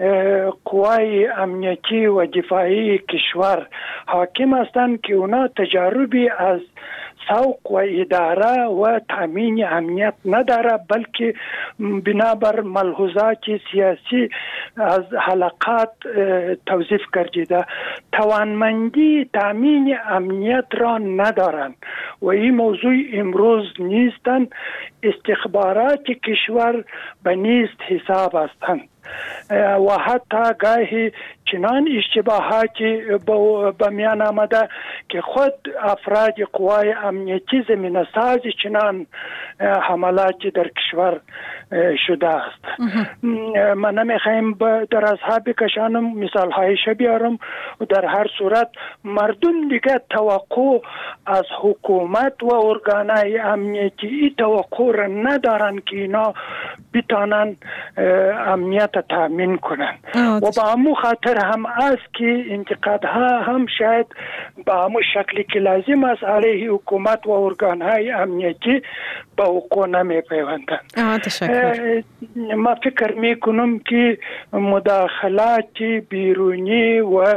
قوای امنیتی و دفاعی کشور حاکم هستند که اونا تجاربی از سوق و اداره و تامین امنیت نداره، بلکه بنابر ملحوظات سیاسی از حلقات توظیف گردیده توانمندی تامین امنیت را ندارند و این موضوع امروز نیستند. استخبارات کشور به نیست حساب هستند و حتی گاهی چنان اشتباهاتی به میان آمده که خود افراد قوای امنیتی زمینه ساز چنان حملاتی در کشور شده است. من نمیخوایم در اصحاب بکشانم، مثال هایش بیارم و در هر صورت مردم دیگه توقع از حکومت و ارگانهای امنیتی توقع را ندارن که اینا بتانن امنیت تامین کنن و با همون خاطر هم است که انتقادها هم شاید با همون شکلی که لازم است علیه حکومت و ارگانهای امنیتی به وقوع نمی پیوندن. ما فکر می کنم که مداخلات بیرونی و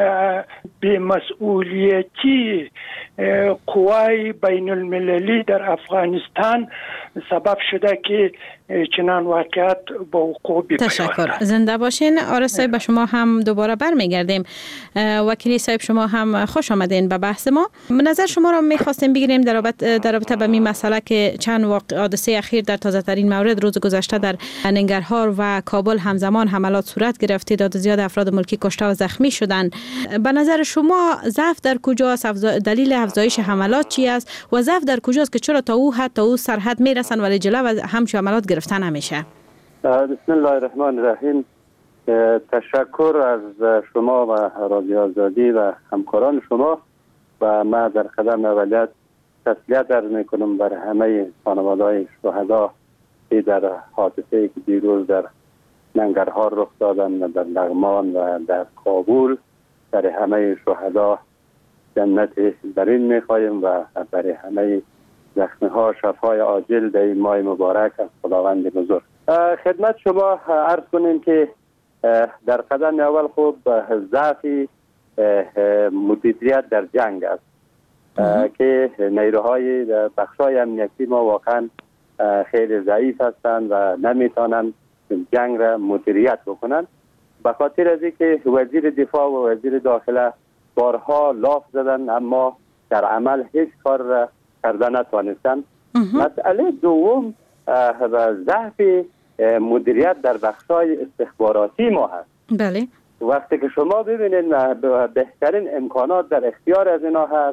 بی‌مسئولیتی قوای بین المللی در افغانستان سبب شده که چنان واقعیت با وقوع بیفتد. تشکر، زنده باشین. آرز صاحب به شما هم دوباره برمیگردیم. وکیلی صاحب شما هم خوش آمدین به بحث ما. نظر شما را میخواستیم بگیریم در رابطه به این مسئله که چند حادثه اخیر در تازه ترین مورد روز گذشته در ننگرهار و کابل همزمان حملات صورت گرفت، تعداد زیاد افراد ملکی کشته و زخمی شدند. به نظر شما ضعف در کجاست؟ دلیل افزایش حملات چی است و ضعف در کجاست که چرا تا او سرحد میرسن ولی جلو همچون حملات گرفتن نمیشه؟ بسم الله الرحمن الرحیم. تشکر از شما و رادیو آزادی و همکاران شما و من در قدم اولیت تسلیت عرض میکنم بر همه خانواده‌های شهدا که در حادثه‌ای که دیروز در ننگرهار رخ دادن و در لغمان و در کابل در همه شهدا جنت برین میخواهیم و برای همه زخمی ها شفای عاجل در این ماه مبارک از خداوند بزرگ. خدمت شما عرض کنیم که در قدم اول خوب ضعفی مدیریت در جنگ است که نیروهای بخشای امنیتی ما واقعا خیلی ضعیف هستند و نمیتونن جنگ را مدیریت بکنن، به خاطر از اینکه وزیر دفاع و وزیر داخله بارها لاف زدن اما در عمل هیچ کار را کرده نتوانستند. مسئله دوم ضعف مدیریت در بخشای استخباراتی ما هست. بله. وقتی که شما ببینید بهترین امکانات در اختیار از اینا هست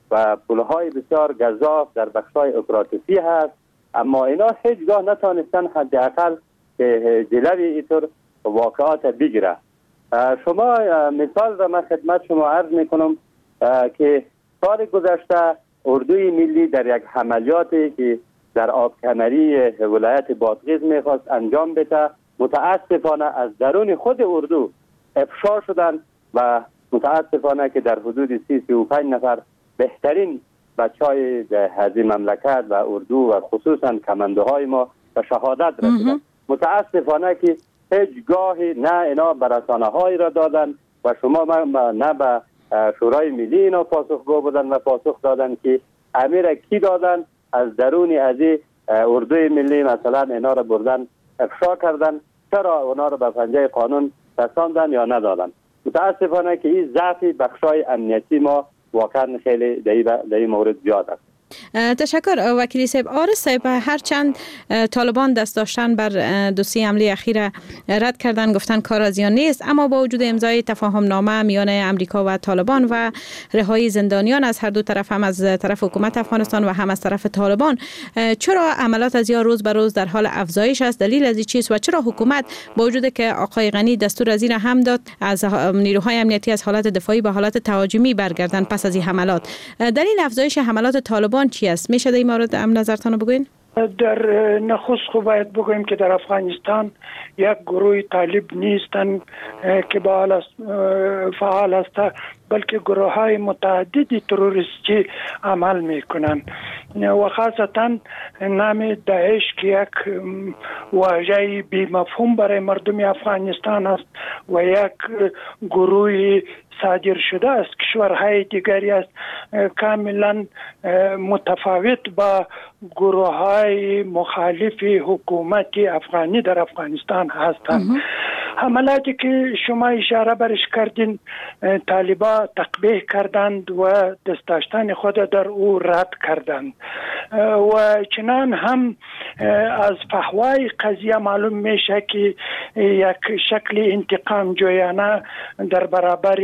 و پولهای بسیار گزاف در بخش‌های اپراتیفی هست، اما اینا هیچگاه نتانستن حداقل جلوی اینطور واقعات بگیره. شما مثال را من خدمت شما عرض میکنم که سال گذشته اردوی ملی در یک عملیاتی که در آبکمری ولایت بادغیس میخواست انجام بده، متاسفانه از درون خود اردو افشا شدن و متاسفانه که در حدود 35 نفر بهترین بچهای هذه مملکت و اردو و خصوصا کماندوهای ما به شهادت رسیدند. متاسفانه که هیچگاهی نه اینا برسانه هایی را دادن و شما نه به شورای ملی اینا پاسخگو بودن و پاسخ دادن که امیر کی دادن از درون از اردوی ملی مثلا اینا را بردن افشا کردن، چرا اونا را به پنجه قانون رساندن یا ندادن. متاسفانه که این ضعف بخشای امنیتی ما واقعا خیلی در این مورد زیاد است. تشکر وکیلی صاحب. آرس صاحب، هرچند طالبان دست داشتن بر دوسیه حمله اخیر رد کردن، گفتن کار از آن نیست، اما با وجود امضای تفاهم نامه میان امریکا و طالبان و رهایی زندانیان از هر دو طرف، هم از طرف حکومت افغانستان و هم از طرف طالبان، چرا عملیات از یا روز به روز در حال افزایش است؟ دلیل از این چیست و چرا حکومت با وجود که آقای غنی دستور از این هم داد از نیروهای امنیتی از حالت دفاعی به حالت تهاجمی برگردن پس از این حملات، دلیل افزایش حملات طالبان چی است؟ میشه در این مورد نظرتان بگوین؟ در نخست خو باید بگویم که در افغانستان یک گروه طالب نیستن که فعال است، بلکه گروه های متعددی تروریستی عمل میکنن و خاصتا نام داعش که یک واژه بی مفهوم برای مردم افغانستان است و یک گروه صادر شده است کشورهای دیگری است، کاملا متفاوت با گروه های مخالف حکومت افغانی در افغانستان هستند. حملاتی که شما اشاره برش کردین، طالبان تقبیح کردند و دست داشتن خود در او رد کردند و چنان هم از فحوای قضیه معلوم میشه که یک شکل انتقام جویانه در برابر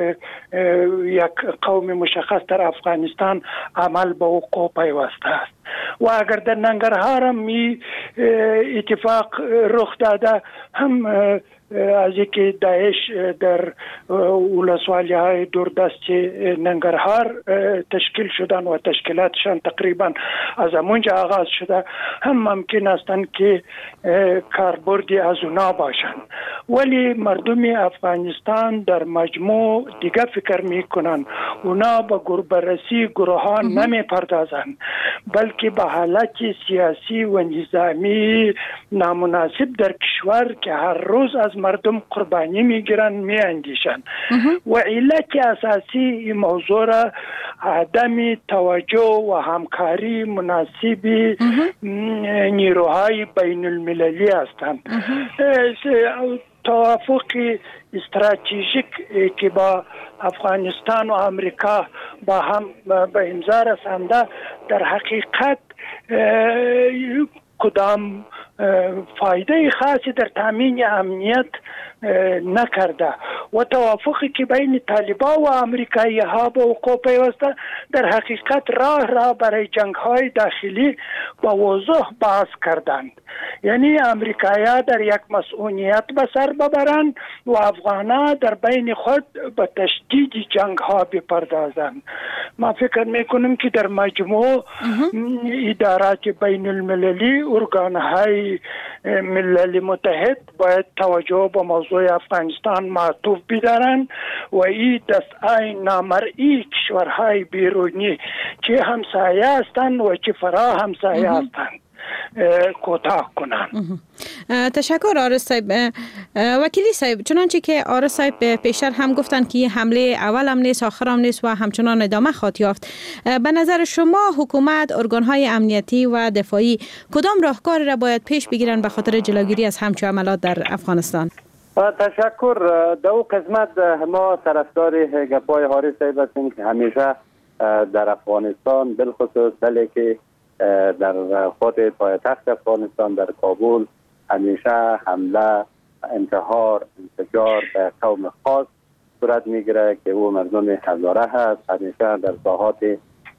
یک قوم مشخص در افغانستان عمل به وقوع پیوسته است و اگر در ننگرهار هم اتفاق رخ داده، هم از اینکه داعش در ولسوالی های دوردست ننگرهار تشکیل شدن و تشکیلاتشان تقریبا از همونجا آغاز شده، هم ممکن استند که کاربردی از اونا باشند، ولی مردم افغانستان در مجموع دیگه فکر میکنن، اونا با بررسی گروه ها نمی پردازن، بلکه به حالت سیاسی و نظامی نامناسب در کشور که هر روز از مردم قربانی میگیرن میاندیشن و علت اساسی این موضوع را عدم توجه و همکاری مناسب نیروهای بین المللی هستند. توافق استراتژیک که با افغانستان و امریکا با هم به امضا رسانده در حقیقت کدام فایده خاصی در تامین امنیت نکرده و توافقی که بین طالبان و امریکایی ها به وقوع پیوسته در حقیقت راه برای جنگ های داخلی با وضوح باز کردند. یعنی امریکایی ها در یک مسئولیت به سر ببرند و افغانان در بین خود به تشدید جنگ ها بپردازند. ما فکر میکنم که در مجموع ادارات بین المللی، ارگان های ملل متحد باید توجه به موضوع افغانستان معطوف بدارند و این دستای نامرئی کشورهای بیرونی که همسایه هستند و که فرا همسایه هستند کوتاه کنند. تشکر آرس صاحب. وکیلی صاحب، چنانچه که آرس صاحب پیشتر هم گفتن که حمله اول هم نیست آخر هم نیست و همچنان ادامه خواهد یافت، به نظر شما حکومت، ارگانهای امنیتی و دفاعی کدام راهکار را باید پیش بگیرن به خاطر جلوگیری از همچون عملات در افغانستان؟ تشکر. در اون قسمت ما طرفدار گپای حارث صاحب هستیم که همیشه در افغانستان بالخصوص که در خود پایتخت افغانستان در کابل همیشه حمله، انتحار، انفجار به قوم خاص صورت میگیره که او مردم هزاره هست. همیشه در ساحات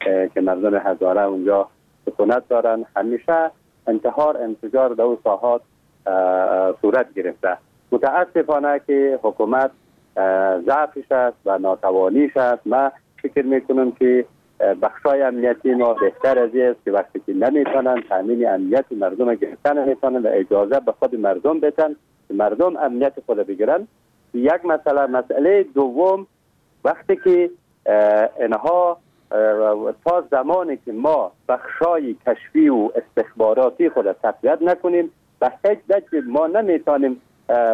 که مردم هزاره اونجا سکونت دارن، همیشه انفجار در اون ساحات صورت گرفته. متاسفانه که حکومت ضعفش است و ناتوانیش است. من فکر میکنم که بخشای امنیتی ما بهتر از این است که وقتی که نمیتونن تامین امنیت مردم گرفتن نمیتونن و اجازه به خود مردم بدن که مردم امنیت خود بگیرن. یک مسئله دوم، وقتی که اینها تا زمانی که ما بخشای کشفی و استخباراتی خود تقویت نکنیم به هیچ وجه ما نمیتونیم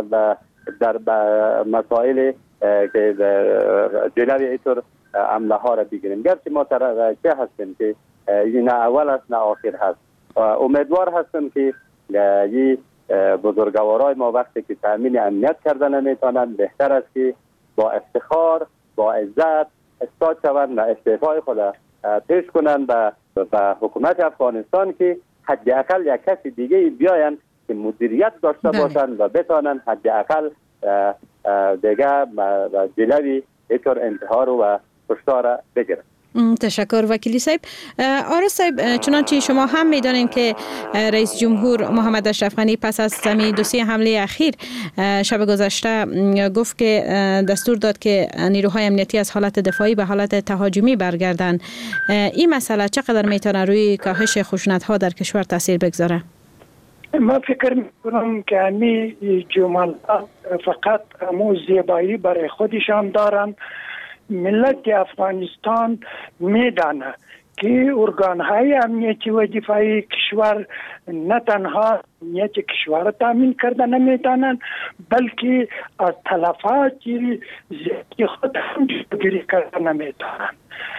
در مسائل که جلوی اینطور عمله ها را بگیریم. گرچه ما چه هستیم که نه اول است نه آخر هست. امیدوار هستم که این بزرگوارای ما وقتی که تامین امنیت کردن نمیتونند بهتر است که با افتخار با عزت استاد شوند و استعفای خود پیش کنند به حکومت افغانستان که حداقل یک کسی دیگه بیاین که مدیریت داشته باشند و بتانند حداقل دیگه جلوی اینطور انتحار و کشتار بگیرند. تشکر وکیلی صاحب. آرز صاحب، چنانچه شما هم میدانید که رئیس جمهور محمد اشرف غنی پس از دو-سه حمله اخیر شب گذشته گفت که دستور داد که نیروهای امنیتی از حالت دفاعی به حالت تهاجمی برگردند. این مسئله چقدر میتونه روی کاهش خشونت‌ها در کشور تاثیر بگذاره؟ من فکر میکنم که همین جملات فقط همون زیبایی برای خودشان دارن. ملت افغانستان میدانه که ارگانهای امنیتی و دفاعی کشور نه تنها امنیت کشور را تامین کرده نمیتونن بلکه از تلفات زیادی خود هم جلوگیری کرده نمیتونن.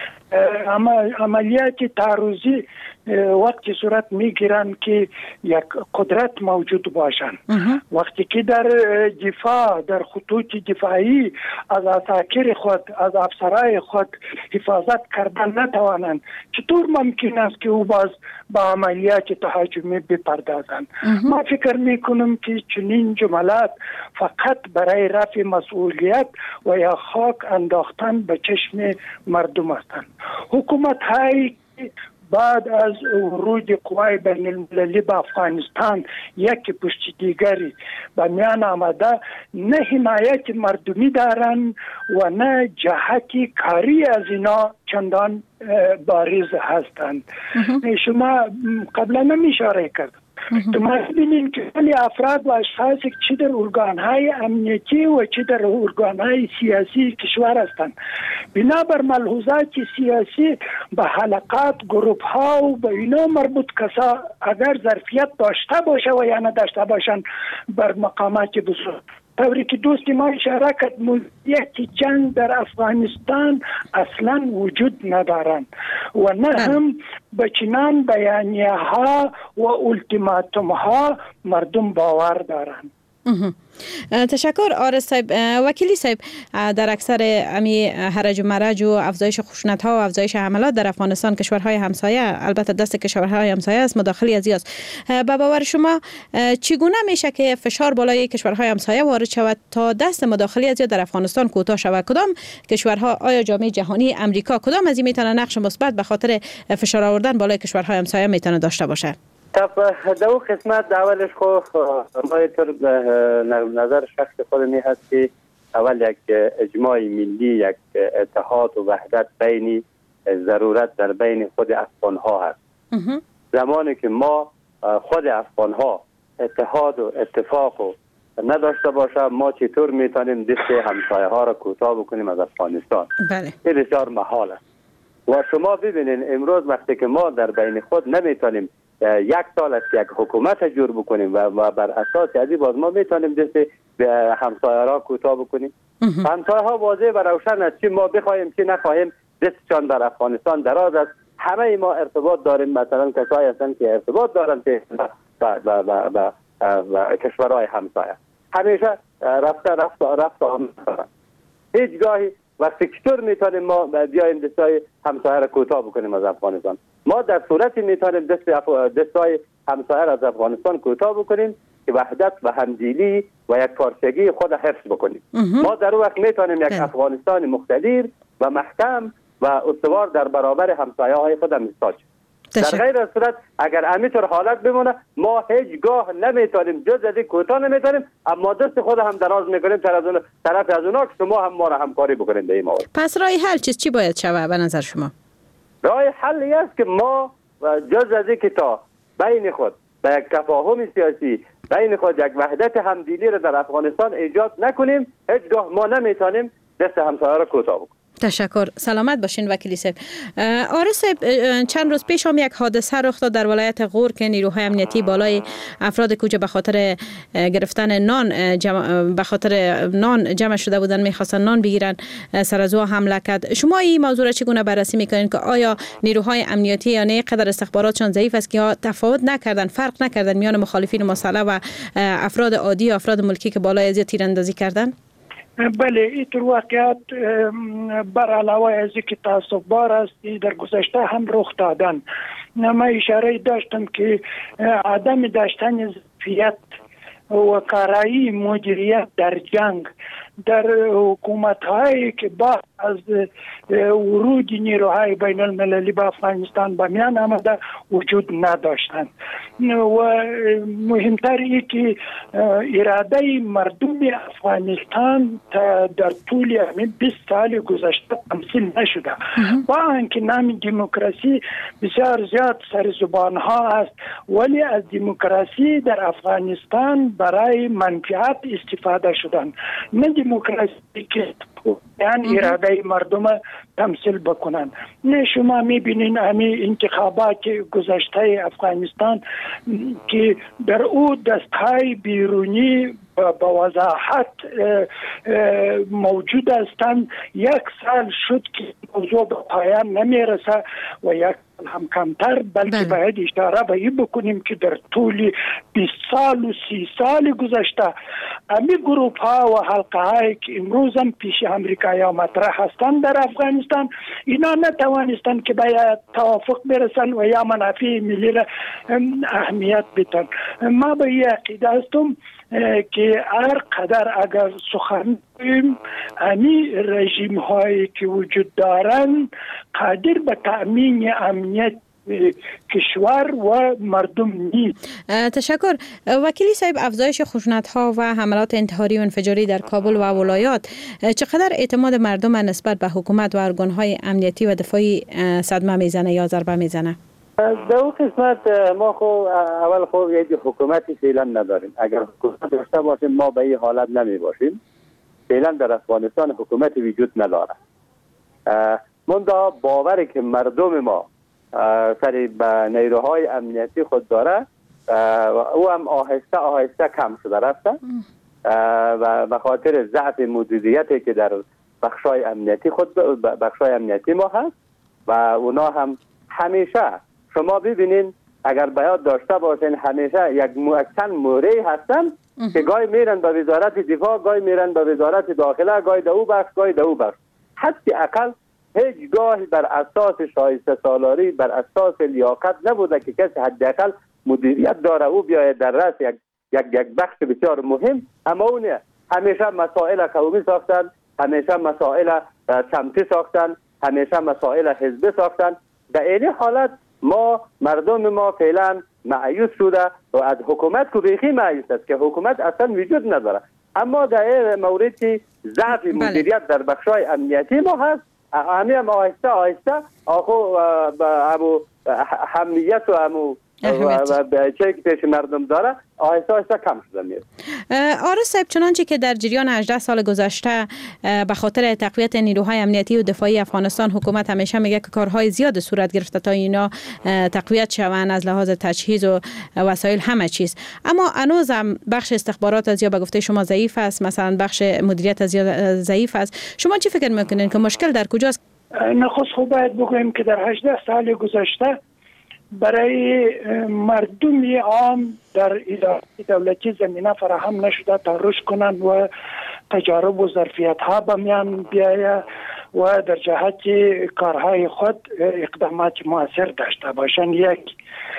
عملیات تعرضی وقتی صورت میگیرن که یک قدرت موجود باشن. وقتی که در دفاع در خطوط دفاعی از عساکر خود از افسرای خود حفاظت کردن نتوانند، چطور ممکن است که او باز با عملیات تهاجمی بپردازند؟ ما فکر میکنم که چنین جملات فقط برای رفع مسئولیت و یا خاک انداختن به چشم مردم هستند. حکومت های بعد از ورود قوای بین المللی به افغانستان یکی پشت دیگری به میان آمده نه حمایت مردمی دارن و نه جهت کاری از اینا چندان بارز هستند. شما قبلا هم اشاره کرد تو ما ببینید که خیلی افراد و اشخاص چه در ارگانهای امنیتی و چه در ارگانهای سیاسی کشور هستند، بنابر ملحوظات سیاسی به حلقات گروپ ها و به اینا مربوط کسا اگر ظرفیت داشته باشه و یا نداشته باشن بر مقامات بزرگ، طوری که دوستی ما اشاره کرد مدیریت جنگ در افغانستان اصلا وجود ندارند و نه هم به چنان بیانیه ها و التیماتوم ها مردم باور دارند. تشکر آرز صاحب. وکیلی صاحب، در اکثر امی هرج و مرج و افزایش خشونت ها و افزایش حملات در افغانستان کشورهای همسایه، البته دست کشورهای همسایه است، مداخله از است. به باور شما چگونه میشه که فشار بالای کشورهای همسایه وارد شود تا دست مداخله از در افغانستان کوتاه شود؟ کدام کشورها، آیا جامعه جهانی، امریکا، کدام از این میتونه نقش مثبت به خاطر فشار آوردن بالای کشورهای همسایه میتونه داشته باشه؟ در اون قسمت اولش خو نظر شخص خود می هست که اول یک اجماع ملی، یک اتحاد و وحدت بینی ضرورت در بین خود افغان ها هست. زمانی که ما خود افغان ها اتحاد و اتفاق و نداشته باشه، ما چطور میتونیم دست همسایه ها را کوتاه بکنیم از افغانستان؟ این بسیار محال است. و شما ببینید امروز وقتی که ما در بین خود نمیتونیم یک سال است یک حکومت جور بکنیم و بر اساس ازی باز ما میتونیم دست همسایه را کوتاه بکنیم. همسایه ها واضح و روشن است که ما بخواهیم که نخواهیم دستشان در افغانستان دراز است. همه ما ارتباط داریم، مثلا کسایی هستند که ارتباط دارند با کشورهای همسایه، همیشه رفت آمد. هیچ گاهی وقتی چطور میتونیم ما بیایم دستای همسایه را کوتاه بکنیم از افغانستان؟ ما در صورتی میتونیم دستای همسایه را از افغانستان کوتاه بکنیم که وحدت و همدلی و یک پارچگی خود حفظ بکنیم. ما در اون وقت میتونیم یک افغانستان مقتدر و محکم و استوار در برابر همسایه های خودم ایستاد شد. در غیر از صورت اگر همینطور حالت بمونه ما هیچگاه نمیتونیم جز از این کوتاه نمیتونیم، اما دست خود هم دراز میکنیم طرف از اونا که شما هم ما را همکاری بکنید به این مورد. پس راه حل چی باید شود به نظر شما؟ راه حلی است که ما جز از این که تا بین خود به یک تفاهم سیاسی بین خود یک وحدت همدلی را در افغانستان ایجاد نکنیم، هیچگاه ما نمیتونیم دست همسایه را کوتاه بکنیم. تشکر. سلامت باشین وکیلی صاحب. آرش صاحب، چند روز پیش هم یک حادثه رخ داد در ولایت غور که نیروهای امنیتی بالای افراد کوچه به خاطر گرفتن نان جمع شده بودن، میخواستن نان بگیرن، سر از او حمله کرد. شما این موضوع را چگونه بررسی میکنین که آیا نیروهای امنیتی یا نه قدر استخباراتشان ضعیف است که تفاوت نکردن، فرق نکردن میان مخالفین مسلح و افراد عادی و افراد ملکی که بالای از تیراندازی کردن؟ بله، اینطور واقعیت بر علاوه از اینکه تعصب بار است در گذشته هم رخ دادن. ما اشاره داشتم که عدم داشتن ظرفیت و کارایی مدیریت در جنگ در حکومت‌هایی که بعد از ورود نیروهای بین المللی به افغانستان به میان آمده وجود نداشتند و مهمتر این که اراده مردم افغانستان در طول 20 سال گذشته تمثیل نشده. با اینکه نام دموکراسی بسیار زیاد سر زبان ها است، ولی از دموکراسی در افغانستان برای منفعت استفاده شدن، نه دموکراسی که یعنی اراده مردم تمثیل بکنن. نه شما میبینین همین انتخابات گذشته افغانستان که در او دستهای بیرونی با وضاحت موجود هستند. 1 سال شد که موضوع به پایان نمیرسه و 1 هم کمتر، بلکه باید اشاره به این بکنیم که در طول 20 سال و 30 سال گذشته امی گروپ ها و حلقه هایی که امروز هم پیش امریکایی ها مطرح هستند در افغانستان، اینا نتوانستند که باید توافق برسن و یا منافع ملی را اهمیت بدن. ما به این عقیده هستم که هر قدر اگر سخن بگوییم امی رژیم هایی که وجود دارند قادر به تأمین امنیت کشور و مردم نیست. تشکر. وکیلی صاحب، افزایش خشونت‌ها و حملات انتحاری و انفجاری در کابل و ولایات چقدر اعتماد مردم نسبت به حکومت و ارگان‌های امنیتی و دفاعی صدمه میزنه یا ضربه میزنه؟ در اون قسمت ما اول یک حکومتی فعلا نداریم. اگر حکومت داشته باشیم ما به این حالت نمی باشیم. فعلا در افغانستان حکومتی وجود نداره. منتها باوری که مردم ما سر به نیروهای امنیتی خود داره او هم آهسته آهسته کم شده رفته و به خاطر ضعف مدیریتی که در بخشای امنیتی ما هست و اونا هم همیشه شما ببینین اگر بیاد داشته باشین همیشه یک چند موردی هستن که گاهی میرن به وزارت دفاع، گاهی میرن به وزارت داخله، گاهی دو بخش، گاهی دو بخش. حتی اقل هیچگاه بر اساس شایسته سالاری، بر اساس لیاقت نبوده که کسی حداقل مدیریت داره او بیاید در رأس یک بخش بسیار مهم. اما اون همیشه مسائل قومی ساختن، همیشه مسائل سمتی ساختن، همیشه مسائل حزبی ساختن. در این حالت ما مردم ما فعلا مایوس شده و از حکومت که بیخی مایوس است که حکومت اصلا وجود نداره. اما در این مورد که ضعف مدیریت در بخشای امنیتی ما هست، هم آهسته آهسته همو همیت و همو چه که پیش مردم داره آهسته آهسته کم شده میره. آرش صاحب، چنانچه که در جریان 18 سال گذشته به خاطر تقویت نیروهای امنیتی و دفاعی افغانستان حکومت همیشه میگه که کارهای زیاد صورت گرفته تا اینا تقویت شوند از لحاظ تجهیز و وسایل همه چیز، اما هنوز هم بخش استخبارات از یا به گفته شما ضعیف است، مثلا بخش مدیریت از یا ضعیف است. شما چی فکر میکنین که مشکل در کجاست؟ نخست خوب باید بگویم که در 18 سال گذشته برای مردم عام در اداره دولتی زمینه فراهم نشده تا رشد کنند و تجارب و ظرفیت ها به میان بیاید و در جهت کارهای خود اقدامات مؤثر داشته باشند. یک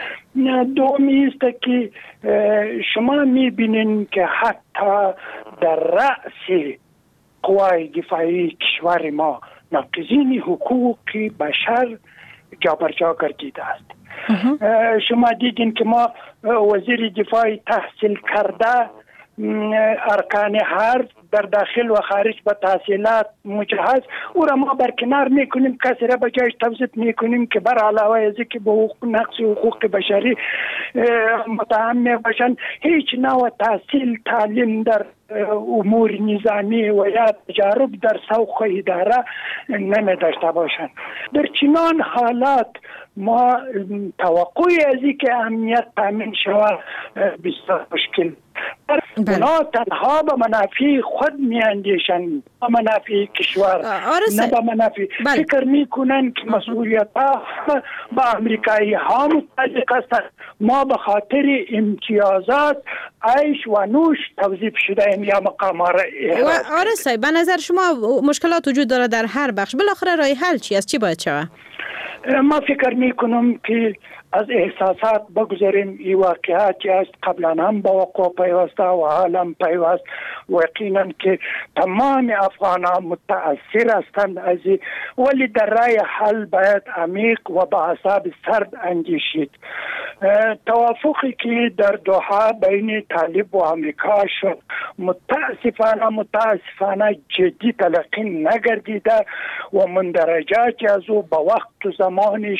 دومی است که شما میبینین که حتی در رأس قوای دفاعی کشور ما ناقضین حقوق بشر جابرجا گردیده است. شما دیدین که ما وزیر دفاع تحصیل کرده ارکان حرب در داخل و خارج به تحصیلات مجهز او را ما برکنار میکنیم، کسی را به جایش توظیف میکنیم که بر علاوه از اینکه به نقص حقوق بشری متهم میباشند هیچ نوع تحصیل تعلیم در امور نظامی و یا تجارب در سوق اداره نمی داشته باشند. در چنان حالات ما توقعی از اینکه امنیت تامین شود بسیار مشکل. اونا تنها به منافع خود می اندیشند، به منافع کشور نه به منافع. فکر میکنند که مسئولیت ها با امریکایی ها متعلق است. ما به خاطر امتیازات عیش و نوش توظیف شده یا مقام را آرسای به نظر شما مشکلات وجود داره در هر بخش، بالاخره راه حل چی است؟ چی باید شود؟ ما فکر میکنم که از احساسات بگذاریم. این واقعاتی است قبلا هم با وقوع پیوسته و حالا پیوست و یقینا که تمام افغان ها متاثر هستند از ولی در راه حل باید عمیق و با اعصاب سرد اندیشید. توافقی که در دوحه بین طالب و امریکا شد متاسفانه جدی تلقی نگردیده و مندرجاتی از او با وقت و زمانش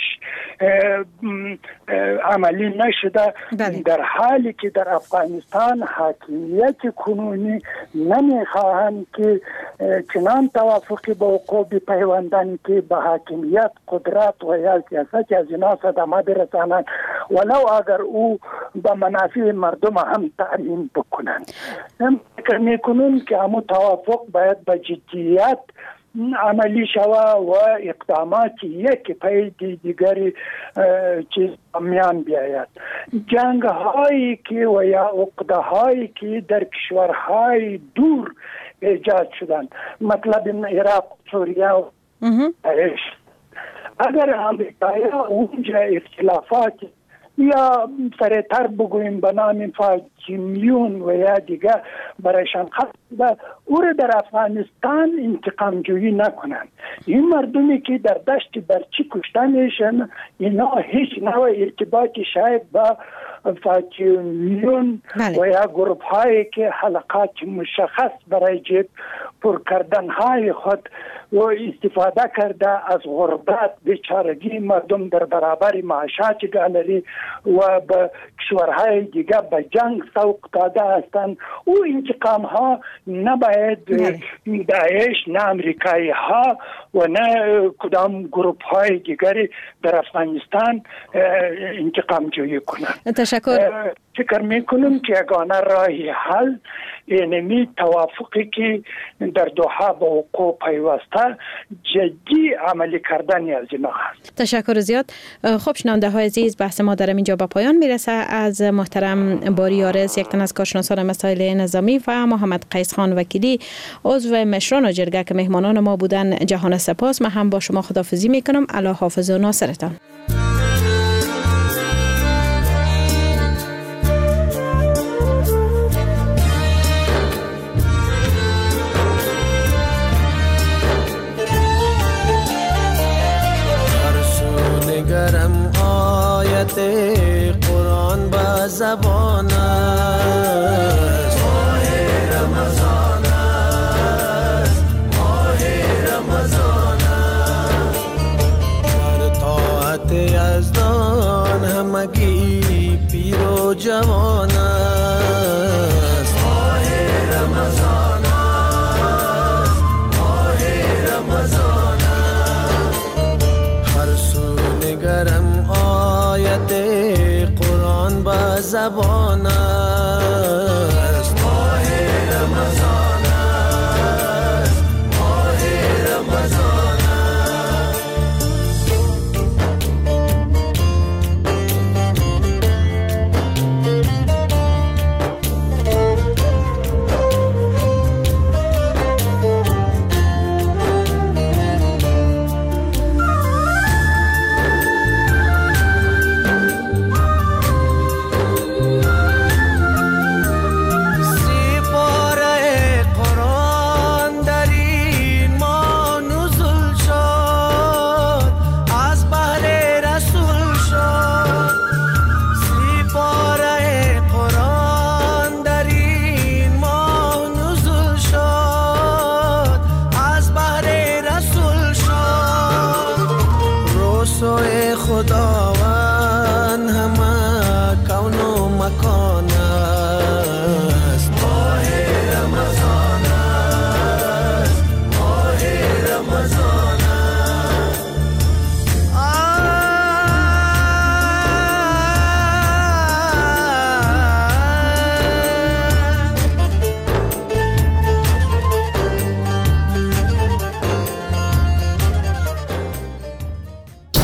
عملی نشده. در حالی که در افغانستان حاکمیت کنونی نمیخواهند که چنان توافقی با وقوع بپیوندند که به حاکمیت قدرت و یا سیاست از اینا صدمه برسانند ولو اگر او به منافع مردم هم تعیین بکنند. فکر میکنم که همون توافق باید به جدیت عملی شود و اقدامات یک پای دیگری چیز میان بیاید. جنگ هایی که و یا عقده هایی که در کشورهای دور ایجاد شدند، مطلب عراق، سوریه و داعش، اگر امریکایی اونجا اختلافات یا سریعتر بگوییم به نام فاجمیون و یا دیگه برایشان خواهد او را در افغانستان انتقام جویی نکنند. این مردمی که در دشت برچی کشته میشن اینا هیچ نوع ارتباطی شاید با فاجمیون و یا گروپ هایی که حلقات مشخص برای جیب پر کردن های خود و استفاده کرده از غربت بیچارگی مردم در برابر معاشات گالری و به کشورهای دیگه به جنگ سوق داده هستند. او انتقام ها نباید داعش نه امریکایی ها و نه کدام گروپ های دیگری در افغانستان انتقام جویی کنند. تشکر. فکر میکنم که یگانه راهی حل اینمی توافقی که در دوحه با وقوع پیوسته جدی عملی کردن از اینا هست. تشکر زیاد. خب شنونده های عزیز، بحث ما در اینجا به پایان میرسه. از محترم باری آرز، یک تن از کارشناسان مسائل نظامی، و محمد قیس خان وکیلی، عضو مشران جرگه که مهمانان ما بودن، جهان سپاس. من هم با شما خداحافظی میکنم. الله حافظ و ناصرتان. گرم آیت قرآن با زبان است، ماه رمضان است، ماه رمضان است، در طاعت یزدان همگی پیر و جوان است، ماه رمضان است، ماه رمضان گرم آیت قرآن با زبان است، ماه رمضان است، ماه رمضان سوی خداوند همه کون و مکان